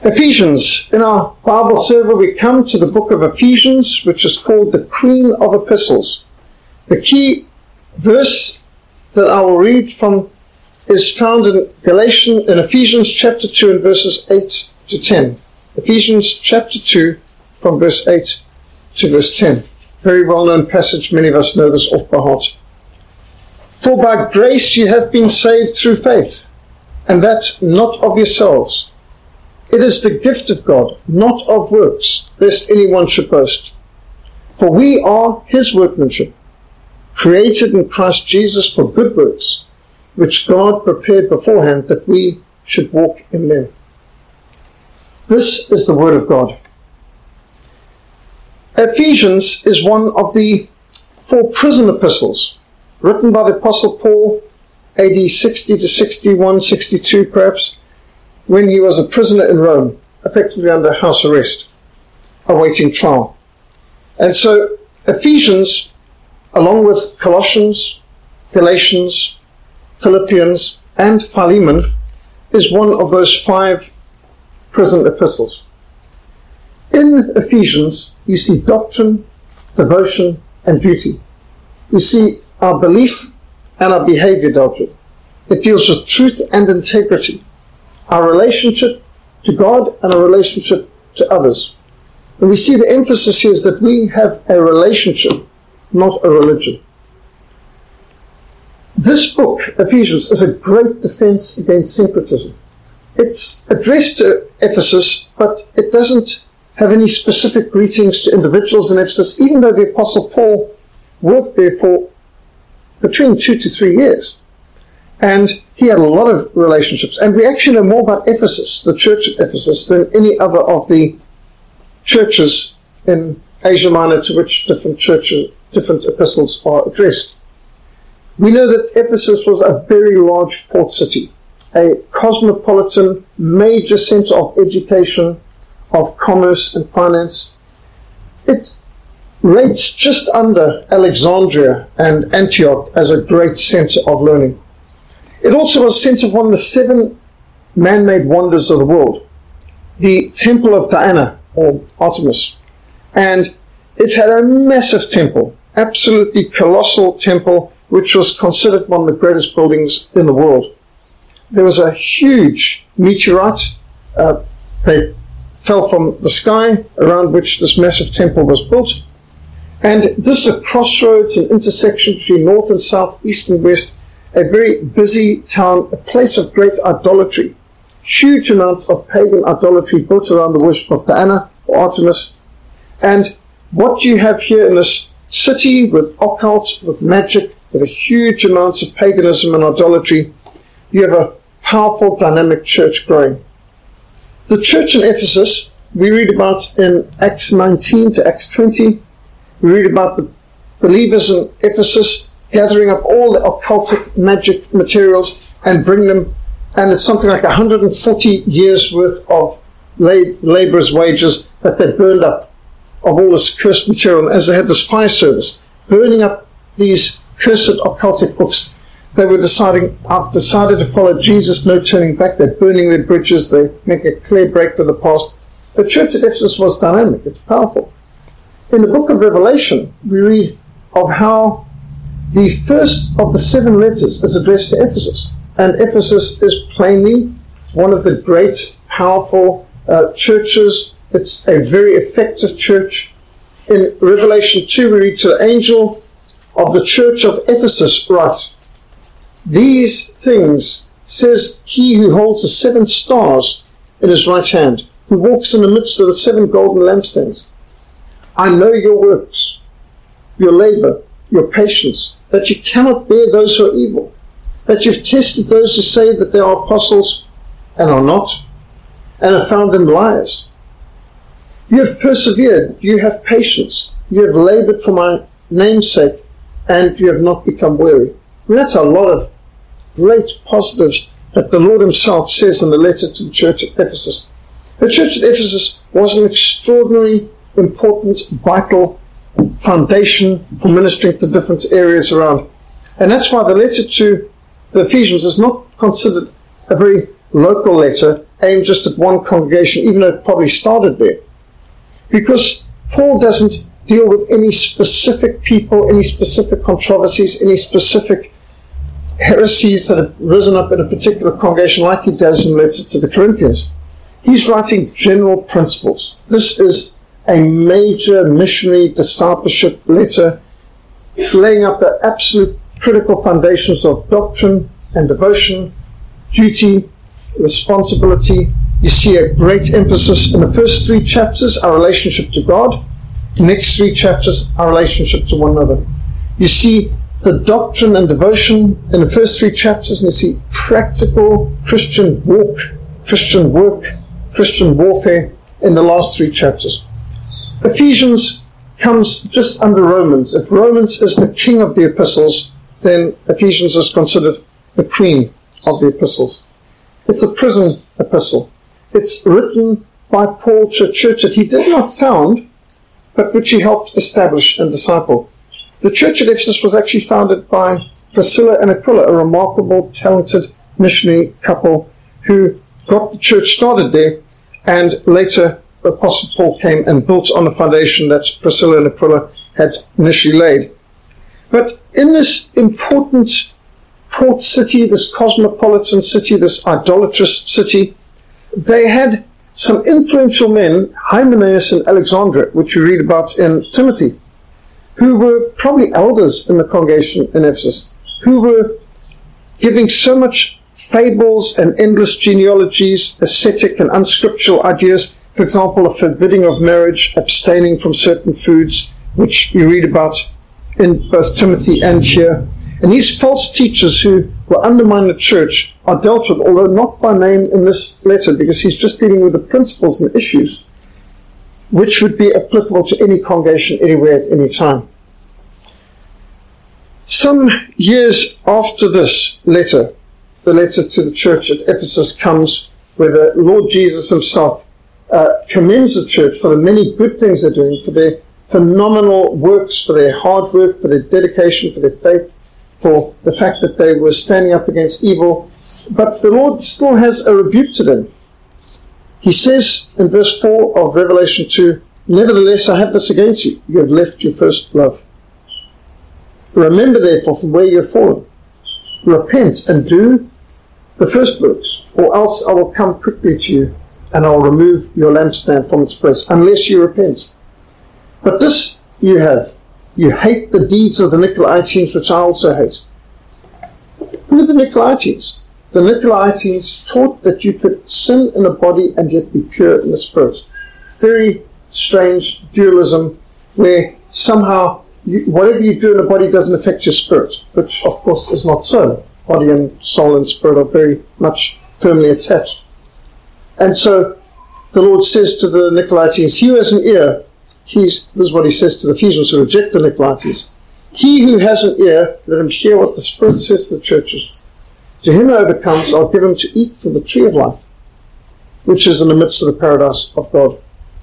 Ephesians. In our Bible server, we come to the book of Ephesians, which is called the Queen of Epistles. The key verse that I will read from is found in Ephesians chapter 2 and verses 8 to 10. Ephesians chapter 2 from verse 8 to verse 10. Very well-known passage. Many of us know this off by heart. For by grace you have been saved through faith, and that not of yourselves. It is the gift of God, not of works, lest anyone should boast. For we are his workmanship, created in Christ Jesus for good works, which God prepared beforehand that we should walk in them. This is the word of God. Ephesians is one of the 4 prison epistles written by the Apostle Paul, AD 60 to 61, 62 perhaps, when he was a prisoner in Rome, effectively under house arrest, awaiting trial. And so Ephesians, along with Colossians, Galatians, Philippians, and Philemon, is one of those 5 prison epistles. In Ephesians, you see doctrine, devotion, and duty. You see our belief and our behavior dealt with. It deals with truth and integrity, our relationship to God and our relationship to others. And we see the emphasis here is that we have a relationship, not a religion. This book, Ephesians, is a great defense against syncretism. It's addressed to Ephesus, but it doesn't have any specific greetings to individuals in Ephesus, even though the Apostle Paul worked there for between 2 to 3 years. And he had a lot of relationships. And we actually know more about Ephesus, the church at Ephesus, than any other of the churches in Asia Minor to which different epistles are addressed. We know that Ephesus was a very large port city, a cosmopolitan major center of education, of commerce and finance. It rates just under Alexandria and Antioch as a great center of learning. It also was a center of one of the 7 man-made wonders of the world, the Temple of Diana, or Artemis. And it had a massive temple, absolutely colossal temple, which was considered one of the greatest buildings in the world. There was a huge meteorite that fell from the sky around which this massive temple was built. And this is a crossroads, an intersection between north and south, east and west, a very busy town, a place of great idolatry. Huge amount of pagan idolatry built around the worship of Diana or Artemis. And what you have here in this city with occult, with magic, with a huge amount of paganism and idolatry, you have a powerful, dynamic church growing. The church in Ephesus, we read about in Acts 19 to Acts 20. We read about the believers in Ephesus gathering up all the occultic magic materials and bring them, and it's something like 140 years worth of laborers' wages that they burned up of all this cursed material. And as they had this fire service, burning up these cursed occultic books, they were deciding, I've decided to follow Jesus, no turning back. They're burning their bridges, they make a clear break with the past. The church at Ephesus was dynamic, it's powerful. In the book of Revelation, we read of how the first of the 7 letters is addressed to Ephesus. And Ephesus is plainly one of the great, powerful churches. It's a very effective church. In Revelation 2, we read, to the angel of the church of Ephesus write, these things says he who holds the 7 stars in his right hand, who walks in the midst of the 7 golden lampstands. I know your works, your labor, your patience, that you cannot bear those who are evil, that you've tested those who say that they are apostles and are not, and have found them liars. You have persevered, you have patience, you have labored for my name's sake, and you have not become weary. And that's a lot of great positives that the Lord himself says in the letter to the church at Ephesus. The church at Ephesus was an extraordinary, important, vital foundation for ministering to different areas around. And that's why the letter to the Ephesians is not considered a very local letter, aimed just at one congregation, even though it probably started there. Because Paul doesn't deal with any specific people, any specific controversies, any specific heresies that have risen up in a particular congregation like he does in the letter to the Corinthians. He's writing general principles. This is a major missionary discipleship letter laying up the absolute critical foundations of doctrine and devotion, duty, responsibility. You see a great emphasis in the first 3 chapters, our relationship to God. The next 3 chapters, our relationship to one another. You see the doctrine and devotion in the first 3 chapters, and you see practical Christian walk, Christian work, Christian warfare in the last 3 chapters. Ephesians comes just under Romans. If Romans is the king of the epistles, then Ephesians is considered the queen of the epistles. It's a prison epistle. It's written by Paul to a church that he did not found, but which he helped establish and disciple. The church at Ephesus was actually founded by Priscilla and Aquila, a remarkable, talented missionary couple who got the church started there, and later the Apostle Paul came and built on the foundation that Priscilla and Aquila had initially laid. But in this important port city, this cosmopolitan city, this idolatrous city, they had some influential men, Hymenaeus and Alexander, which we read about in Timothy, who were probably elders in the congregation in Ephesus, who were giving so much fables and endless genealogies, ascetic and unscriptural ideas. For example, the forbidding of marriage, abstaining from certain foods, which we read about in both Timothy and here. And these false teachers who will undermine the church are dealt with, although not by name in this letter, because he's just dealing with the principles and issues which would be applicable to any congregation anywhere at any time. Some years after this letter, the letter to the church at Ephesus comes, where the Lord Jesus himself commends the church for the many good things they're doing, for their phenomenal works, for their hard work, for their dedication, for their faith, for the fact that they were standing up against evil. But the Lord still has a rebuke to them. He says in verse 4 of Revelation 2, "Nevertheless, I have this against you. You have left your first love. Remember therefore from where you have fallen. Repent and do the first works, or else I will come quickly to you, and I will remove your lampstand from its place, unless you repent. But this you have. You hate the deeds of the Nicolaitans, which I also hate." Who are the Nicolaitans? The Nicolaitans taught that you could sin in the body and yet be pure in the spirit. Very strange dualism, where somehow whatever you do in the body doesn't affect your spirit, which of course is not so. Body and soul and spirit are very much firmly attached. And so the Lord says to the Nicolaitans, "He who has an ear," this is what he says to the Ephesians who reject the Nicolaitans, "He who has an ear, let him hear what the Spirit says to the churches. To him who overcomes, I'll give him to eat from the tree of life, which is in the midst of the paradise of God."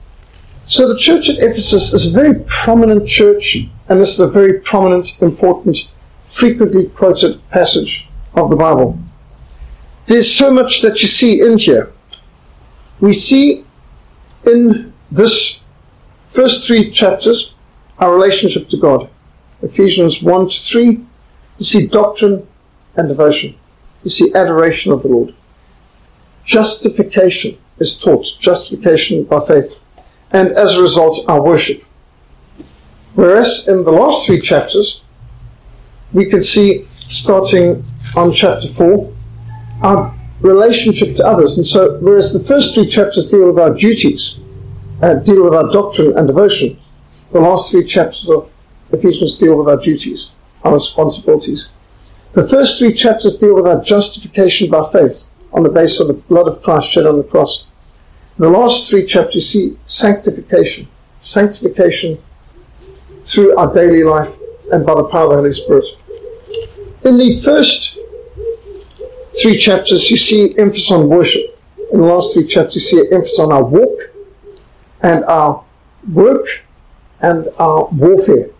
So the church at Ephesus is a very prominent church, and this is a very prominent, important, frequently quoted passage of the Bible. There's so much that you see in here. We see in this first 3 chapters our relationship to God. Ephesians 1 to 3, you see doctrine and devotion. You see adoration of the Lord. Justification is taught, justification by faith. And as a result, our worship. Whereas in the last 3 chapters, we can see, starting on chapter 4, our relationship to others. And so, whereas the first 3 chapters deal with our duties, deal with our doctrine and devotion, the last 3 chapters of Ephesians deal with our duties, our responsibilities. The first 3 chapters deal with our justification by faith on the basis of the blood of Christ shed on the cross. The last 3 chapters you see sanctification. Sanctification through our daily life and by the power of the Holy Spirit. In the first 3 chapters you see emphasis on worship. In the last 3 chapters you see emphasis on our walk and our work and our warfare.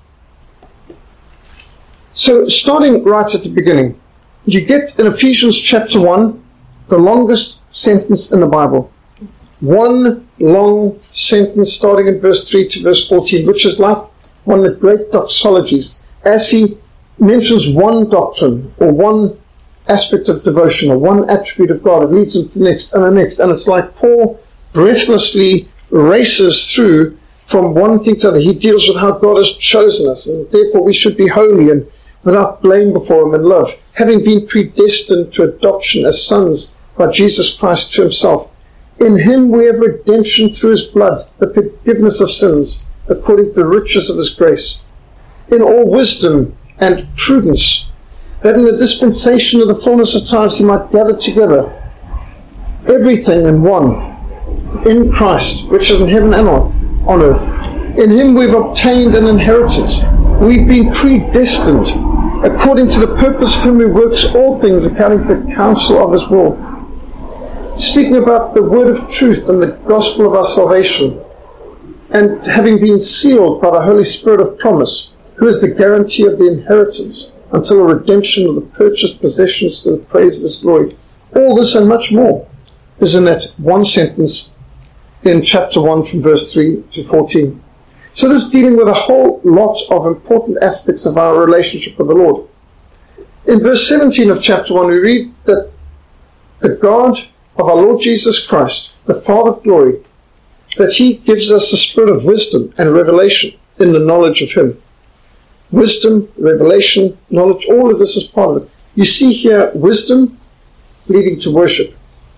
So starting right at the beginning, you get in Ephesians chapter 1 the longest sentence in the Bible. One long sentence starting in verse 3 to verse 14, which is like one of the great doxologies. As he mentions one doctrine or one aspect of devotion or one attribute of God, it leads him to the next and the next. And it's like Paul breathlessly races through from one thing to the other. He deals with how God has chosen us, and therefore we should be holy and without blame before him in love, having been predestined to adoption as sons by Jesus Christ to himself. In him we have redemption through his blood, the forgiveness of sins, according to the riches of his grace, in all wisdom and prudence, that in the dispensation of the fullness of times he might gather together everything in one, in Christ, which is in heaven and on earth. In him we've obtained an inheritance. We've been predestined, according to the purpose of whom he works all things, according to the counsel of his will. Speaking about the word of truth and the gospel of our salvation, and having been sealed by the Holy Spirit of promise, who is the guarantee of the inheritance until the redemption of the purchased possessions to the praise of his glory. All this and much more is in that one sentence in chapter 1 from verse 3 to 14. So this is dealing with a whole lot of important aspects of our relationship with the Lord. In verse 17 of chapter 1 we read that the God of our Lord Jesus Christ, the Father of glory, that he gives us the spirit of wisdom and revelation in the knowledge of him. Wisdom, revelation, knowledge, all of this is part of it. You see here wisdom leading to worship.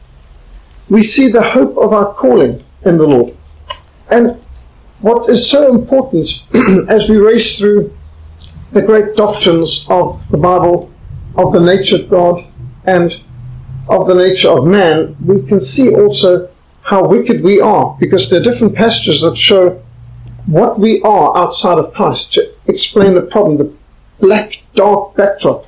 We see the hope of our calling in the Lord. And what is so important as we race through the great doctrines of the Bible, of the nature of God and of the nature of man, we can see also how wicked we are, because there are different passages that show what we are outside of Christ to explain the problem, the black, dark backdrop.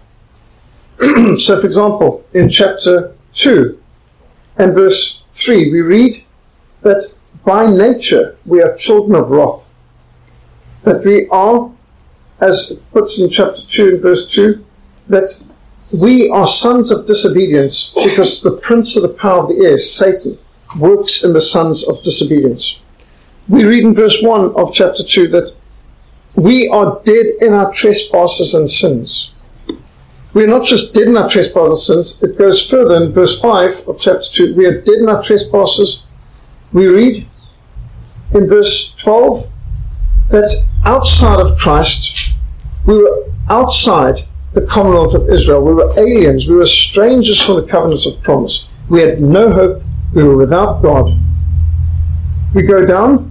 So, for example, in chapter 2 and verse 3, we read that by nature we are children of wrath. That we are, as it puts in chapter 2 and verse 2, that we are sons of disobedience because the prince of the power of the air, Satan, works in the sons of disobedience. We read in verse 1 of chapter 2 that we are dead in our trespasses and sins. We are not just dead in our trespasses and sins. It goes further in verse 5 of chapter 2. We are dead in our trespasses. We read in verse 12 that outside of Christ, we were outside the commonwealth of Israel. We were aliens. We were strangers from the covenants of promise. We had no hope. We were without God. We go down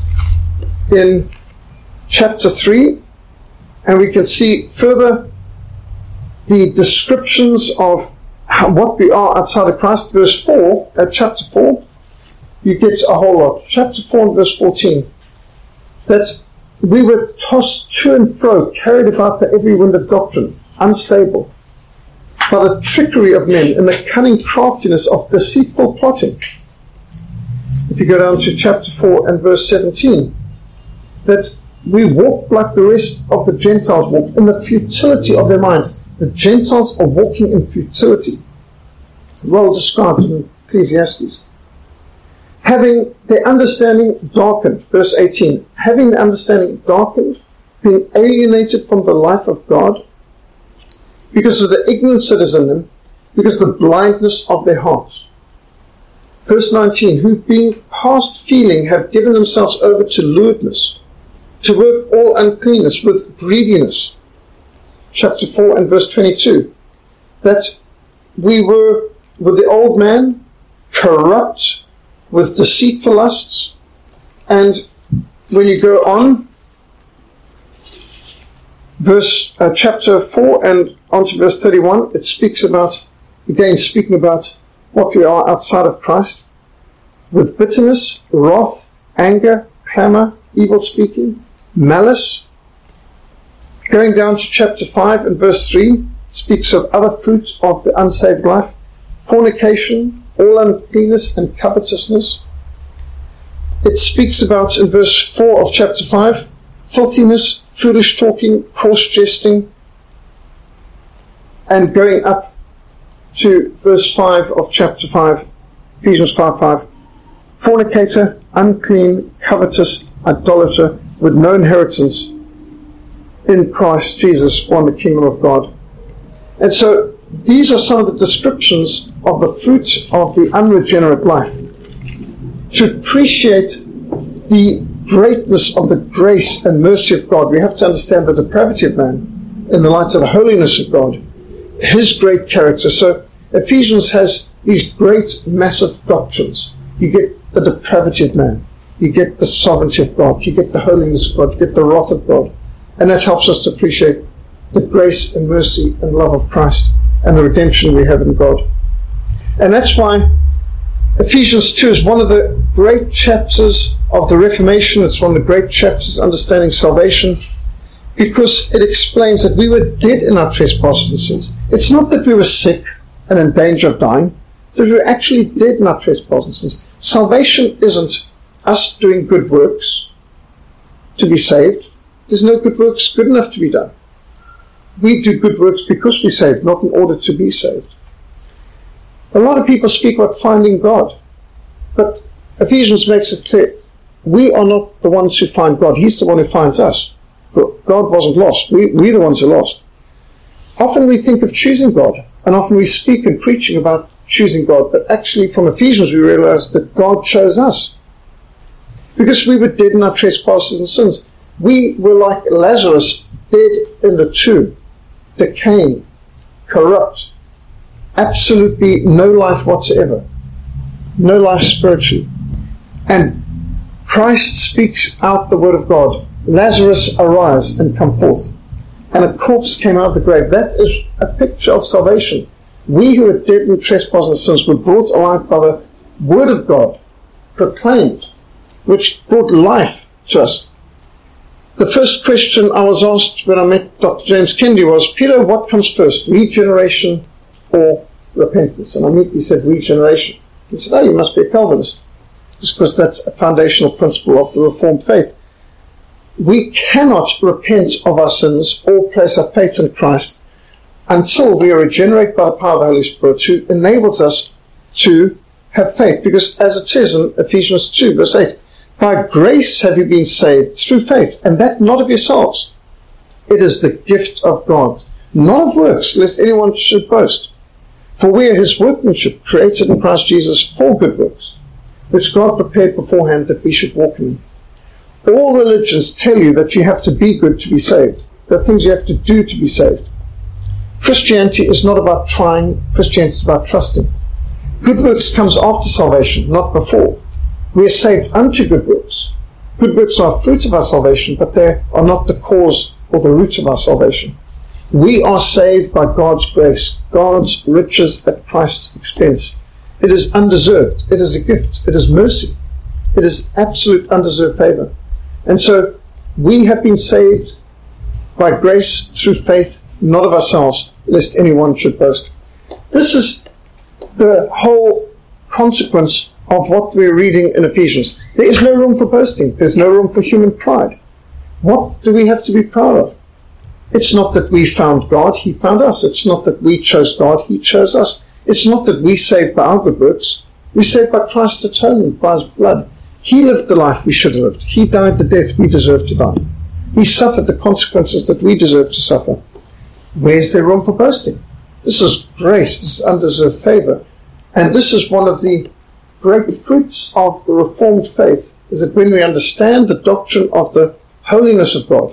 in chapter 3 and we can see further the descriptions of what we are outside of Christ. Verse 4, at chapter 4, you get a whole lot. Chapter 4 and verse 14, that we were tossed to and fro, carried about by every wind of doctrine, unstable, by the trickery of men and the cunning craftiness of deceitful plotting. If you go down to chapter 4 and verse 17, that we walked like the rest of the Gentiles walked, in the futility of their minds. The Gentiles are walking in futility. Well described in Ecclesiastes. Having their understanding darkened, verse 18, having their understanding darkened, being alienated from the life of God, because of the ignorance that is in them, because of the blindness of their hearts. Verse 19, who being past feeling have given themselves over to lewdness, to work all uncleanness with greediness. Chapter 4 and verse 22, that we were with the old man, corrupt with deceitful lusts. And when you go on, chapter 4 and on to verse 31, it speaks about, again speaking about what we are outside of Christ, with bitterness, wrath, anger, clamor, evil speaking, malice. Going down to chapter 5 and verse 3, speaks of other fruits of the unsaved life, fornication, all uncleanness and covetousness. It speaks about, in verse 4 of chapter 5, filthiness, foolish talking, coarse jesting, and going up to verse 5 of chapter 5, Ephesians 5:5, fornicator, unclean, covetous, idolater, with no inheritance in Christ Jesus or in the kingdom of God. And so these are some of the descriptions of the fruit of the unregenerate life. To appreciate the greatness of the grace and mercy of God, we have to understand the depravity of man in the light of the holiness of God, His great character. So Ephesians has these great, massive doctrines. You get the depravity of man, you get the sovereignty of God, you get the holiness of God, you get the wrath of God. And that helps us to appreciate the grace and mercy and love of Christ and the redemption we have in God. And that's why Ephesians 2 is one of the great chapters of the Reformation. It's one of the great chapters understanding salvation, because it explains that we were dead in our trespasses and sins. It's not that we were sick and in danger of dying, that we were actually dead in our trespasses and sins. Salvation isn't us doing good works to be saved. There's no good works good enough to be done. We do good works because we're saved, not in order to be saved. A lot of people speak about finding God, but Ephesians makes it clear, we are not the ones who find God. He's the one who finds us. God wasn't lost. We're the ones who are lost. Often we think of choosing God, and often we speak in preaching about choosing God, but actually from Ephesians we realize that God chose us. Because we were dead in our trespasses and sins. We were like Lazarus, dead in the tomb, decaying, corrupt, absolutely no life whatsoever, no life spiritually. And Christ speaks out the word of God, Lazarus, arise and come forth. And a corpse came out of the grave. That is a picture of salvation. We who are dead in trespasses and sins were brought alive by the word of God, proclaimed, which brought life to us. The first question I was asked when I met Dr. James Kennedy was, Peter, what comes first, regeneration or repentance? And I immediately said regeneration. He said, you must be a Calvinist, because that's a foundational principle of the Reformed faith. We cannot repent of our sins or place our faith in Christ until we are regenerated by the power of the Holy Spirit, who enables us to have faith. Because as it says in Ephesians 2, verse 8, by grace have you been saved through faith, and that not of yourselves. It is the gift of God, not of works, lest anyone should boast. For we are His workmanship, created in Christ Jesus for good works, which God prepared beforehand that we should walk in them. All religions tell you that you have to be good to be saved. There are things you have to do to be saved. Christianity is not about trying. Christianity is about trusting. Good works comes after salvation, not before. We are saved unto good works. Good works are a fruit of our salvation, but they are not the cause or the root of our salvation. We are saved by God's grace, God's riches at Christ's expense. It is undeserved. It is a gift. It is mercy. It is absolute undeserved favor. And so we have been saved by grace through faith, not of ourselves, lest anyone should boast. This is the whole consequence of what we're reading in Ephesians. There is no room for boasting. There's no room for human pride. What do we have to be proud of? It's not that we found God, He found us. It's not that we chose God, He chose us. It's not that we saved by our good works. We saved by Christ's atonement, by His blood. He lived the life we should have lived. He died the death we deserve to die. He suffered the consequences that we deserve to suffer. Where's there room for boasting? This is grace. This is undeserved favor. And this is one of the great fruits of the Reformed faith, is that when we understand the doctrine of the holiness of God,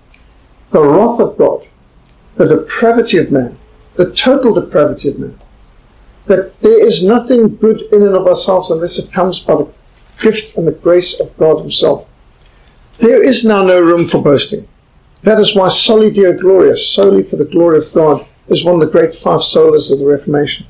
the wrath of God, the depravity of man, the total depravity of man, that there is nothing good in and of ourselves unless it comes by the gift and the grace of God Himself. There is now no room for boasting. That is why Soli Deo Gloria, solely for the glory of God, is one of the great 5 solas of the Reformation.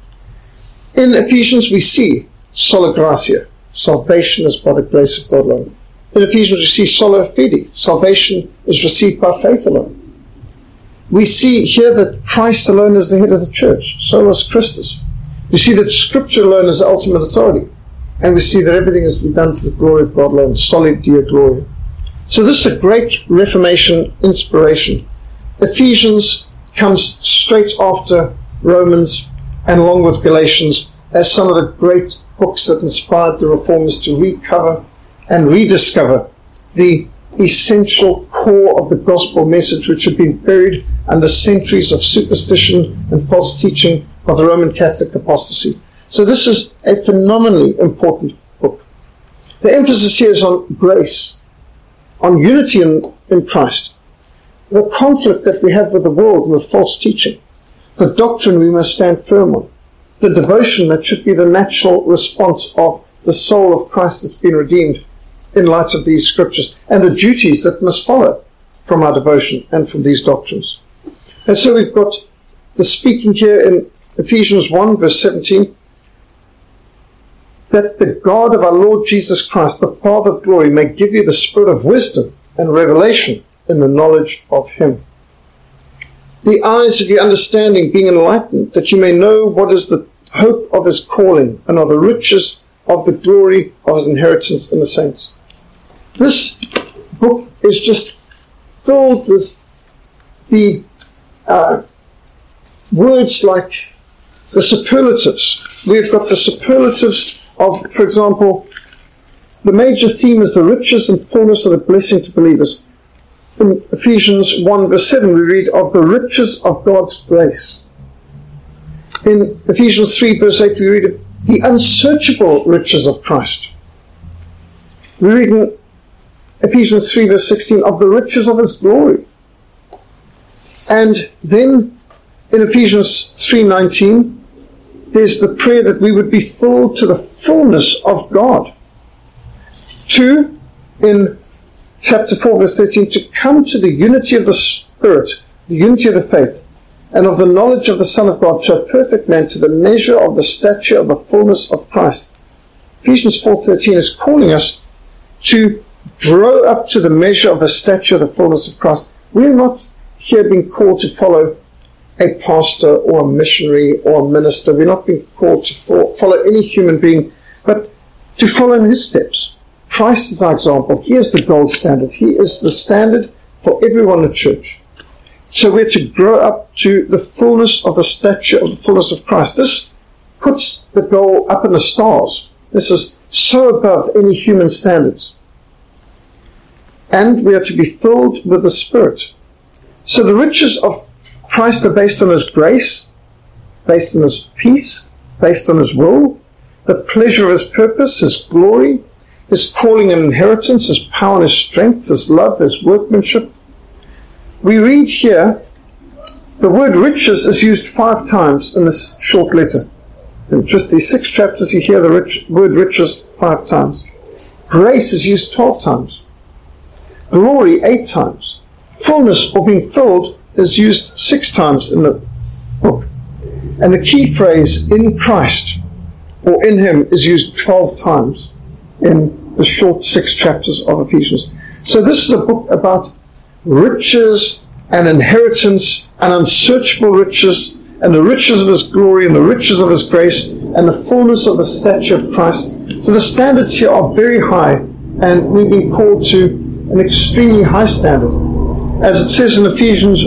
In Ephesians we see sola gratia, salvation is by the grace of God alone. In Ephesians we see sola fide, salvation is received by faith alone. We see here that Christ alone is the head of the church, solus Christus. We see that Scripture alone is the ultimate authority. And we see that everything is to be done to the glory of God alone, Soli Deo Gloria. So this is a great Reformation inspiration. Ephesians comes straight after Romans and along with Galatians as some of the great books that inspired the Reformers to recover and rediscover the essential core of the gospel message, which had been buried under centuries of superstition and false teaching of the Roman Catholic apostasy. So this is a phenomenally important book. The emphasis here is on grace, on unity in Christ, the conflict that we have with the world with false teaching, the doctrine we must stand firm on, the devotion that should be the natural response of the soul of Christ that's been redeemed in light of these scriptures, and the duties that must follow from our devotion and from these doctrines. And so we've got the speaking here in Ephesians 1 verse 17, that the God of our Lord Jesus Christ, the Father of glory, may give you the spirit of wisdom and revelation in the knowledge of him. The eyes of your understanding being enlightened, that you may know what is the hope of his calling and are the riches of the glory of his inheritance in the saints. This book is just filled with the words like the superlatives. We've got the superlatives of, for example, the major theme is the riches and fullness of the blessing to believers. In Ephesians 1 verse 7 we read of the riches of God's grace. In Ephesians 3 verse 8 we read of the unsearchable riches of Christ. We read in Ephesians 3 verse 16 of the riches of his glory. And then in Ephesians 3:19 there's the prayer that we would be filled to the fullness of God. 2, in chapter 4 verse 13, to come to the unity of the Spirit, the unity of the faith, and of the knowledge of the Son of God, to a perfect man, to the measure of the stature of the fullness of Christ. Ephesians 4:13 is calling us to grow up to the measure of the stature of the fullness of Christ. We're not here being called to follow a pastor or a missionary or a minister. We're not being called to follow any human being, but to follow in his steps. Christ is our example. He is the gold standard. He is the standard for everyone in the church. So we're to grow up to the fullness of the stature of the fullness of Christ. This puts the goal up in the stars. This is so above any human standards. And we are to be filled with the Spirit. So the riches of Christ are based on his grace, based on his peace, based on his will, the pleasure of his purpose, his glory, his calling and inheritance, his power and his strength, his love, his workmanship. We read here, the word riches is used 5 times in this short letter. In just these 6 chapters you hear the word riches 5 times. Grace is used 12 times. Glory 8 times. Fullness or being filled is used 6 times in the book. And the key phrase, in Christ, or in him, is used 12 times in the short 6 chapters of Ephesians. So this is a book about riches and inheritance and unsearchable riches and the riches of his glory and the riches of his grace and the fullness of the stature of Christ. So the standards here are very high, and we've been called to an extremely high standard. As it says in Ephesians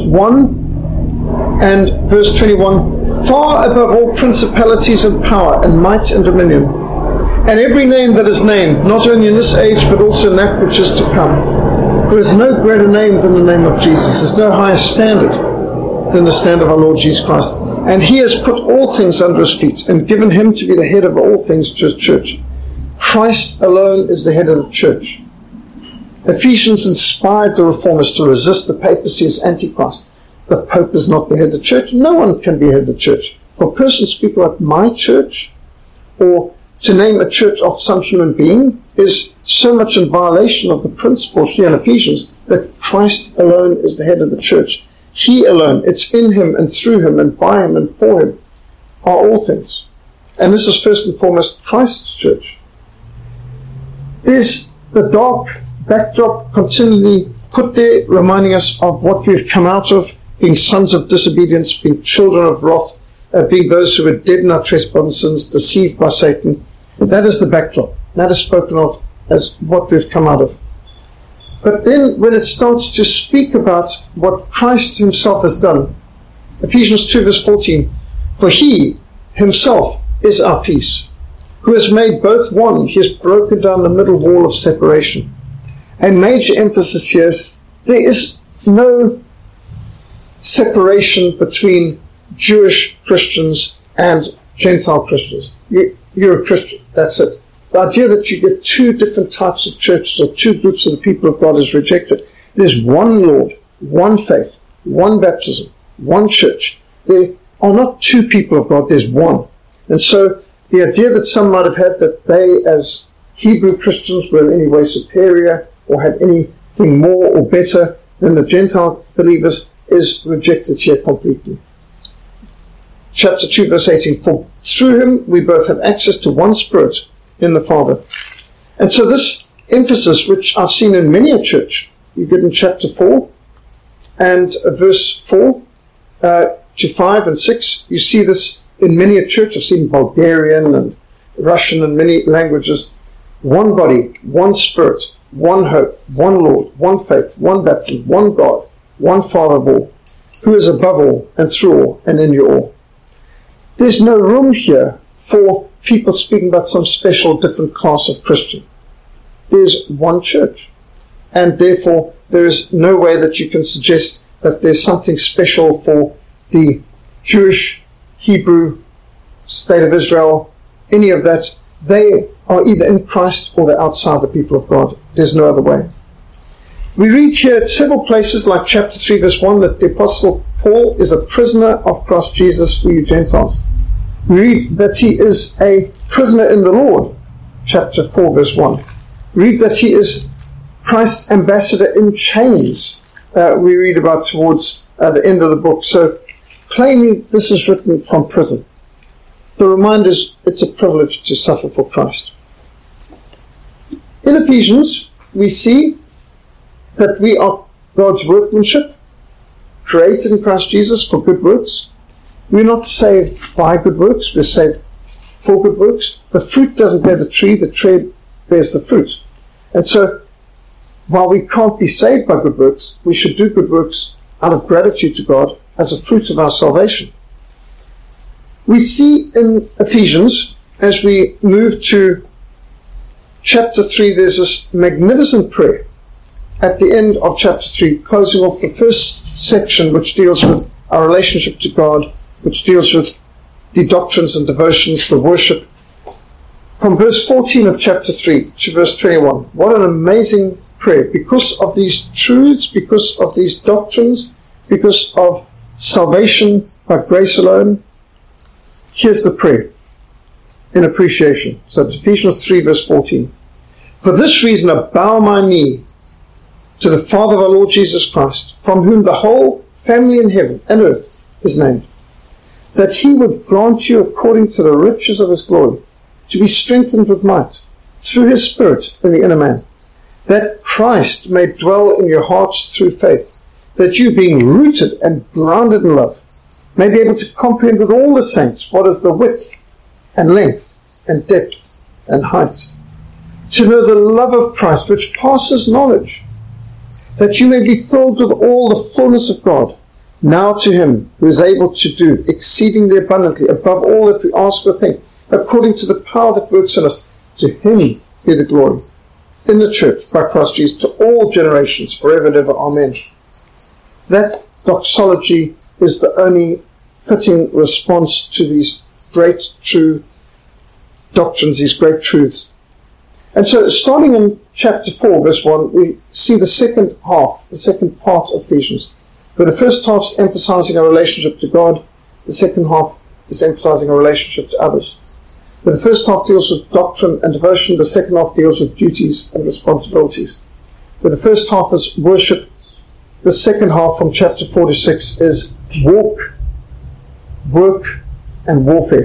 1 and verse 21, far above all principalities and power and might and dominion, and every name that is named, not only in this age but also in that which is to come. There is no greater name than the name of Jesus. There's no higher standard than the standard of our Lord Jesus Christ. And he has put all things under his feet and given him to be the head of all things to his church. Christ alone is the head of the church. Ephesians inspired the reformers to resist the papacy as Antichrist. The Pope is not the head of the church. No one can be head of the church. For a person to speak about my church, or to name a church of some human being, is so much in violation of the principle here in Ephesians that Christ alone is the head of the church. He alone, it's in him and through him and by him and for him, are all things. And this is first and foremost Christ's church. There's the dark backdrop continually put there, reminding us of what we've come out of, being sons of disobedience, being children of wrath, being those who were dead in our trespasses and sins, deceived by Satan. That is the backdrop. That is spoken of as what we've come out of. But then when it starts to speak about what Christ himself has done, Ephesians 2 verse 14, for he himself is our peace, who has made both one. He has broken down the middle wall of separation. A major emphasis here is there is no separation between Jewish Christians and Gentile Christians. You're a Christian, that's it. The idea that you get two different types of churches or two groups of the people of God is rejected. There's one Lord, one faith, one baptism, one church. There are not two people of God, there's one. And so the idea that some might have had that they as Hebrew Christians were in any way superior or had anything more or better than the Gentile believers is rejected here completely. Chapter 2 verse 18, for through him we both have access to one Spirit in the Father. And so this emphasis, which I've seen in many a church, you get in chapter 4 and verse 4 to 5 and 6, you see this in many a church. I've seen Bulgarian and Russian and many languages. One body, one Spirit, one hope, one Lord, one faith, one baptism, one God, one Father of all, who is above all and through all and in you all. There's no room here for people speaking about some special different class of Christian. There's one church, and therefore there is no way that you can suggest that there's something special for the Jewish, Hebrew, state of Israel, any of that. They are either in Christ or they're outside the people of God. There's no other way. We read here at several places, like chapter 3 verse 1, that the Apostle Paul is a prisoner of Christ Jesus for you Gentiles. We read that he is a prisoner in the Lord, chapter 4 verse 1. We read that he is Christ's ambassador in chains, we read about towards the end of the book. So plainly this is written from prison. The reminder is it's a privilege to suffer for Christ. In Ephesians we see that we are God's workmanship, created in Christ Jesus for good works. We're not saved by good works, we're saved for good works. The fruit doesn't bear the tree bears the fruit. And so, while we can't be saved by good works, we should do good works out of gratitude to God as a fruit of our salvation. We see in Ephesians, as we move to chapter 3, there's this magnificent prayer at the end of chapter 3, closing off the first section, which deals with our relationship to God, which deals with the doctrines and devotions, the worship. From verse 14 of chapter 3 to verse 21, what an amazing prayer. Because of these truths, because of these doctrines, because of salvation by grace alone, here's the prayer in appreciation. So it's Ephesians 3 verse 14. For this reason I bow my knee to the Father of our Lord Jesus Christ, from whom the whole family in heaven and earth is named, that he would grant you according to the riches of his glory, to be strengthened with might, through his Spirit in the inner man, that Christ may dwell in your hearts through faith, that you, being rooted and grounded in love, may be able to comprehend with all the saints what is the width and length and depth and height, to know the love of Christ which passes knowledge, that you may be filled with all the fullness of God. Now to him who is able to do exceedingly abundantly above all that we ask or think, according to the power that works in us, to him be the glory in the church by Christ Jesus to all generations forever and ever. Amen. That doxology is the only fitting response to these great true doctrines, these great truths. And so starting in chapter 4 verse 1, we see the second half, the second part of Ephesians, where the first half is emphasizing our relationship to God, the second half is emphasizing our relationship to others. Where the first half deals with doctrine and devotion, the second half deals with duties and responsibilities. Where the first half is worship, the second half from chapter 4 to 6 is walk, work, and warfare.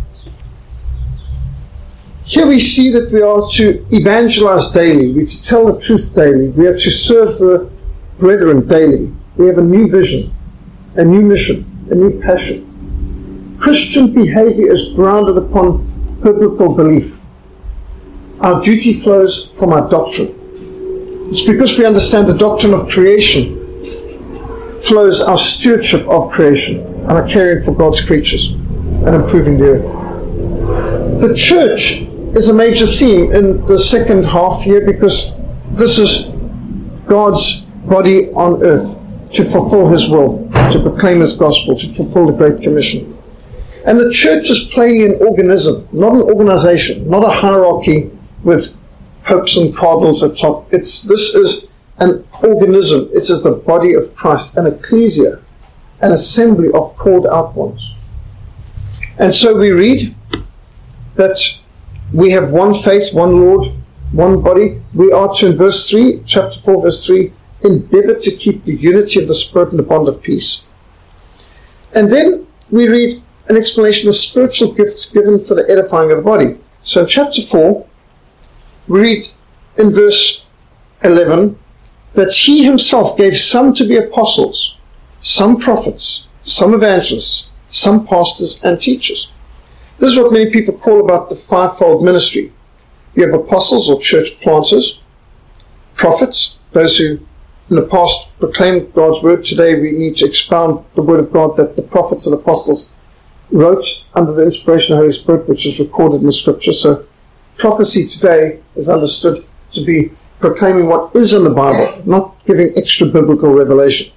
Here we see that we are to evangelize daily, we are to tell the truth daily, we are to serve the brethren daily. We have a new vision, a new mission, a new passion. Christian behavior is grounded upon biblical belief. Our duty flows from our doctrine. It's because we understand the doctrine of creation flows our stewardship of creation and our caring for God's creatures and improving the earth. The church is a major theme in the second half here, because this is God's body on earth to fulfill His will, to proclaim His gospel, to fulfill the Great Commission. And the church is playing an organism, not an organization, not a hierarchy with popes and cardinals at top. This is an organism. It is the body of Christ, an ecclesia, an assembly of called out ones. And so we read that we have one faith, one Lord, one body. We are to, in verse 3, chapter 4, verse 3, endeavor to keep the unity of the Spirit in the bond of peace. And then we read an explanation of spiritual gifts given for the edifying of the body. So in chapter 4, we read in verse 11 that He Himself gave some to be apostles, some prophets, some evangelists, some pastors and teachers. This is what many people call about the fivefold ministry. You have apostles or church planters, prophets, those who in the past proclaimed God's word. Today we need to expound the word of God that the prophets and apostles wrote under the inspiration of the Holy Spirit, which is recorded in the Scripture. So prophecy today is understood to be proclaiming what is in the Bible, not giving extra biblical revelation.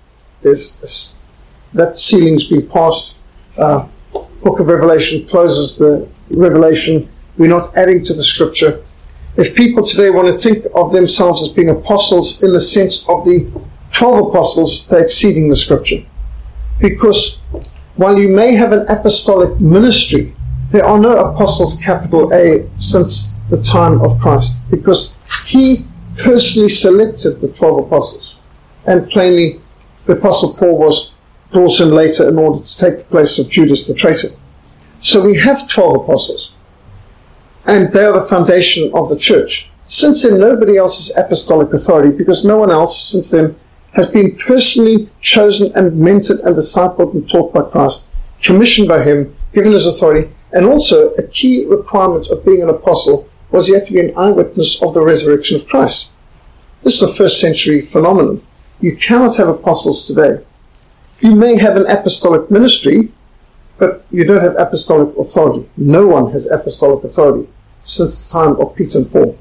That ceiling's been passed. Book of Revelation closes the revelation. We're not adding to the Scripture. If people today want to think of themselves as being apostles in the sense of the 12 apostles, they're exceeding the Scripture. Because while you may have an apostolic ministry, there are no apostles, capital A, since the time of Christ. Because He personally selected the 12 apostles. And plainly, the Apostle Paul was brought in later in order to take the place of Judas the traitor. So we have 12 apostles. And they are the foundation of the church. Since then, nobody else has apostolic authority, because no one else since then has been personally chosen and mentored and discipled and taught by Christ, commissioned by Him, given His authority. And also, a key requirement of being an apostle was you have to be an eyewitness of the resurrection of Christ. This is a first century phenomenon. You cannot have apostles today. You may have an apostolic ministry, but you don't have apostolic authority. No one has apostolic authority since the time of Peter and Paul.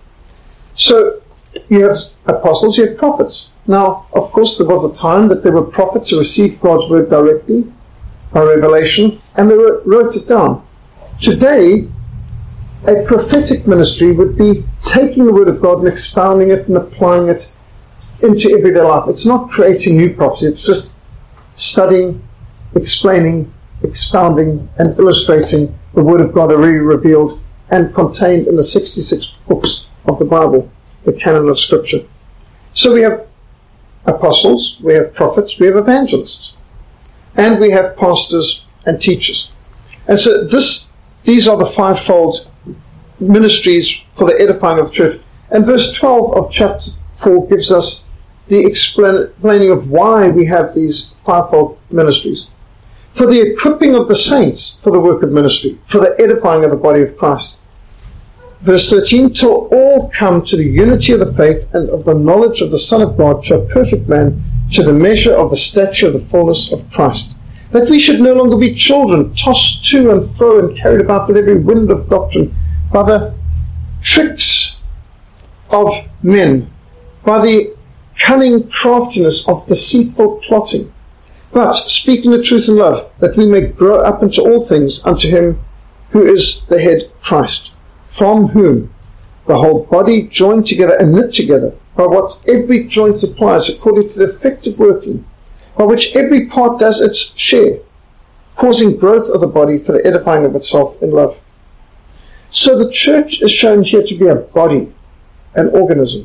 So you have apostles, you have prophets. Now, of course, there was a time that there were prophets who received God's word directly by revelation, and they wrote it down. Today, a prophetic ministry would be taking the word of God and expounding it and applying it into everyday life. It's not creating new prophecy, it's just studying, explaining, expounding, and illustrating the word of God already revealed and contained in the 66 books of the Bible, the canon of Scripture. So we have apostles, we have prophets, we have evangelists, and we have pastors and teachers. And so these are the fivefold ministries for the edifying of the church. And verse 12 of chapter 4 gives us the explaining of why we have these fivefold ministries. For the equipping of the saints for the work of ministry, for the edifying of the body of Christ. Verse 13, till all come to the unity of the faith and of the knowledge of the Son of God, to a perfect man, to the measure of the stature of the fullness of Christ. That we should no longer be children, tossed to and fro and carried about with every wind of doctrine, by the tricks of men, by the cunning craftiness of deceitful plotting. But speaking the truth in love, that we may grow up into all things unto Him who is the head, Christ, from whom the whole body joined together and knit together by what every joint supplies according to the effective working, by which every part does its share, causing growth of the body for the edifying of itself in love. So the church is shown here to be a body, an organism.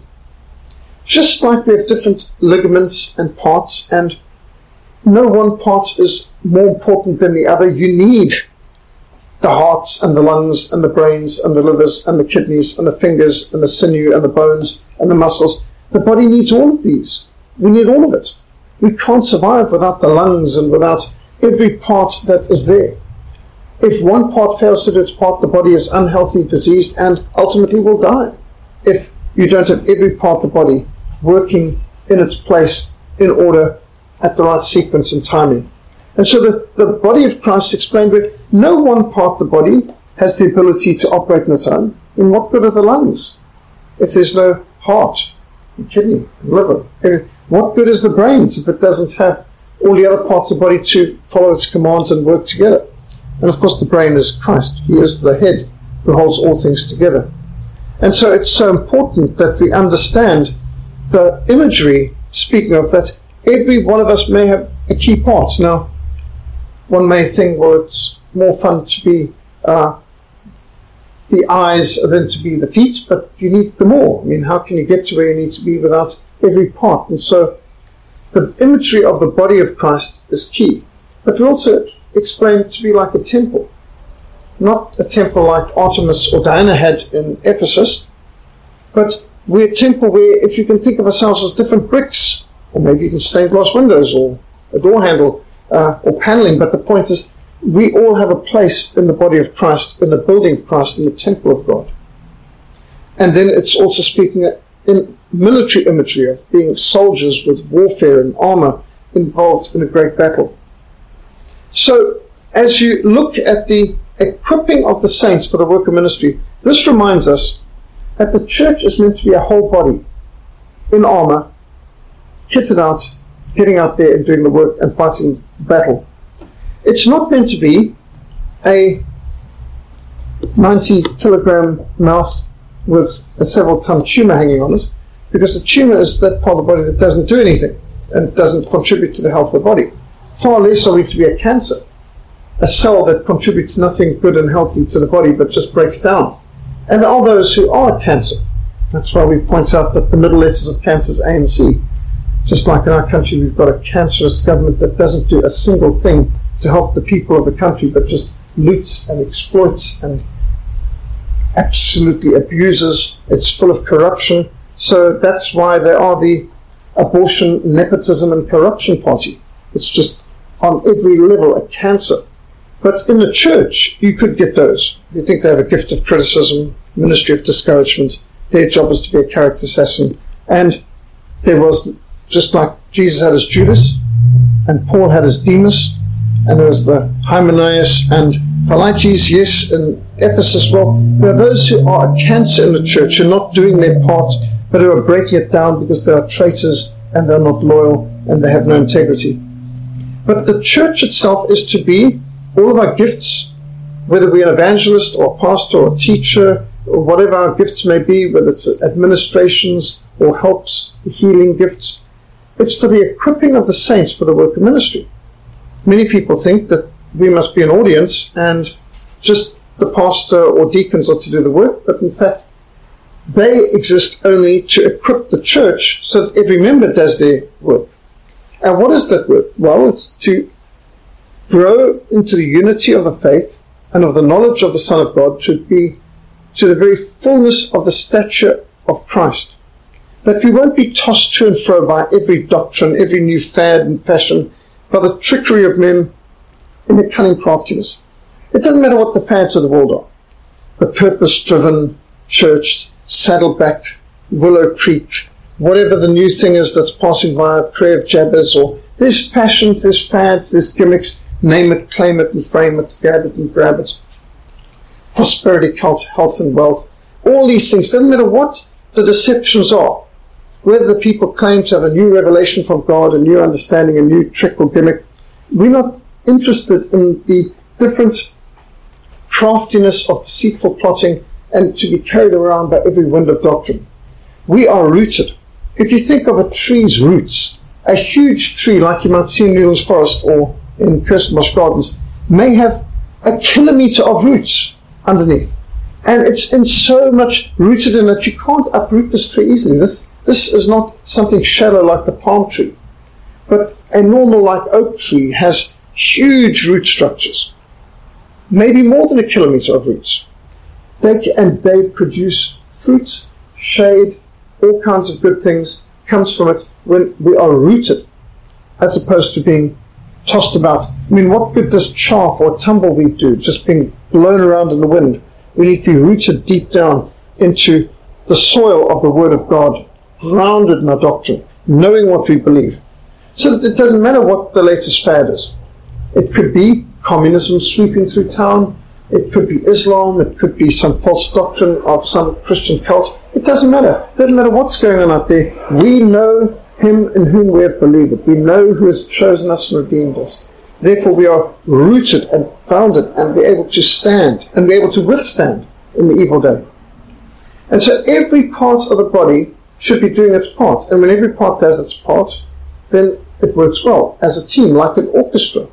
Just like we have different ligaments and parts, and no one part is more important than the other. You need the hearts and the lungs and the brains and the livers and the kidneys and the fingers and the sinew and the bones and the muscles. The body needs all of these. We need all of it. We can't survive without the lungs and without every part that is there. If one part fails to do its part, the body is unhealthy, diseased, and ultimately will die. If you don't have every part of the body working in its place in order at the right sequence and timing. And so the body of Christ explained with no one part of the body has the ability to operate on its own, then what good are the lungs? If there's no heart, and kidney, and liver, what good is the brains if it doesn't have all the other parts of the body to follow its commands and work together? And of course the brain is Christ. He is the head who holds all things together. And so it's so important that we understand the imagery, speaking of that, every one of us may have a key part. Now, one may think, well, it's more fun to be the eyes than to be the feet, but you need them all. I mean, how can you get to where you need to be without every part? And so the imagery of the body of Christ is key. But we also explain it to be like a temple. Not a temple like Artemis or Diana had in Ephesus, but we're a temple where, if you can think of ourselves as different bricks, or maybe even stained glass windows, or a door handle, or paneling, but the point is, we all have a place in the body of Christ, in the building of Christ, in the temple of God. And then it's also speaking in military imagery of being soldiers with warfare and armor involved in a great battle. So, as you look at the equipping of the saints for the work of ministry, this reminds us that the church is meant to be a whole body in armor, kitted out, getting out there and doing the work and fighting the battle. It's not meant to be a 90-kilogram mouth with a several-ton tumor hanging on it, because the tumor is that part of the body that doesn't do anything and doesn't contribute to the health of the body. Far less are we to be a cancer, a cell that contributes nothing good and healthy to the body but just breaks down. And there are those who are cancer. That's why we point out that the middle letters of cancer is A and C. Just like in our country, we've got a cancerous government that doesn't do a single thing to help the people of the country, but just loots and exploits and absolutely abuses. It's full of corruption. So that's why they are the abortion, nepotism and corruption party. It's just on every level a cancer. But in the church, you could get those. You think they have a gift of criticism, ministry of discouragement. Their job is to be a character assassin. And there was, just like Jesus had his Judas, and Paul had his Demas, and there was the Hymenaeus and Philetes, yes, in Ephesus. Well, there are those who are a cancer in the church, who are not doing their part, but who are breaking it down because they are traitors and they're not loyal and they have no integrity. But the church itself is to be all of our gifts, whether we're an evangelist or a pastor or a teacher or whatever our gifts may be, whether it's administrations or helps, healing gifts. It's for the equipping of the saints for the work of ministry. Many people think that we must be an audience and just the pastor or deacons are to do the work, but in fact they exist only to equip the church so that every member does their work. And what is that work? Well, it's to grow into the unity of the faith and of the knowledge of the Son of God, to be to the very fullness of the stature of Christ. That we won't be tossed to and fro by every doctrine, every new fad and fashion, by the trickery of men in their cunning craftiness. It doesn't matter what the fads of the world are. The purpose-driven church, Saddleback, Willow Creek, whatever the new thing is that's passing via Prayer of Jabez, or there's fashions, there's fads, there's gimmicks, name it, claim it, and frame it, gab it and grab it. Prosperity cult, health and wealth, all these things, doesn't matter what the deceptions are. Whether the people claim to have a new revelation from God, a new understanding, a new trick or gimmick, we're not interested in the different craftiness of deceitful plotting and to be carried around by every wind of doctrine. We are rooted. If you think of a tree's roots, a huge tree like you might see in Newlands Forest or in Kirstenbosch Gardens may have a kilometre of roots underneath. And it's in so much rooted in that you can't uproot this tree easily. This is not something shallow like the palm tree. But a normal like oak tree has huge root structures. Maybe more than a kilometre of roots. They produce fruit, shade, all kinds of good things comes from it when we are rooted, as opposed to being tossed about. I mean, what good does chaff or tumbleweed do, just being blown around in the wind? We need to be rooted deep down into the soil of the Word of God, grounded in our doctrine, knowing what we believe. So that it doesn't matter what the latest fad is. It could be communism sweeping through town, It could be Islam, it could be some false doctrine of some Christian cult. It doesn't matter. It doesn't matter what's going on out there. We know Him in whom we have believed. We know who has chosen us and redeemed us. Therefore we are rooted and founded and be able to stand and be able to withstand in the evil day. And so every part of the body should be doing its part. And when every part does its part, then it works well as a team, like an orchestra.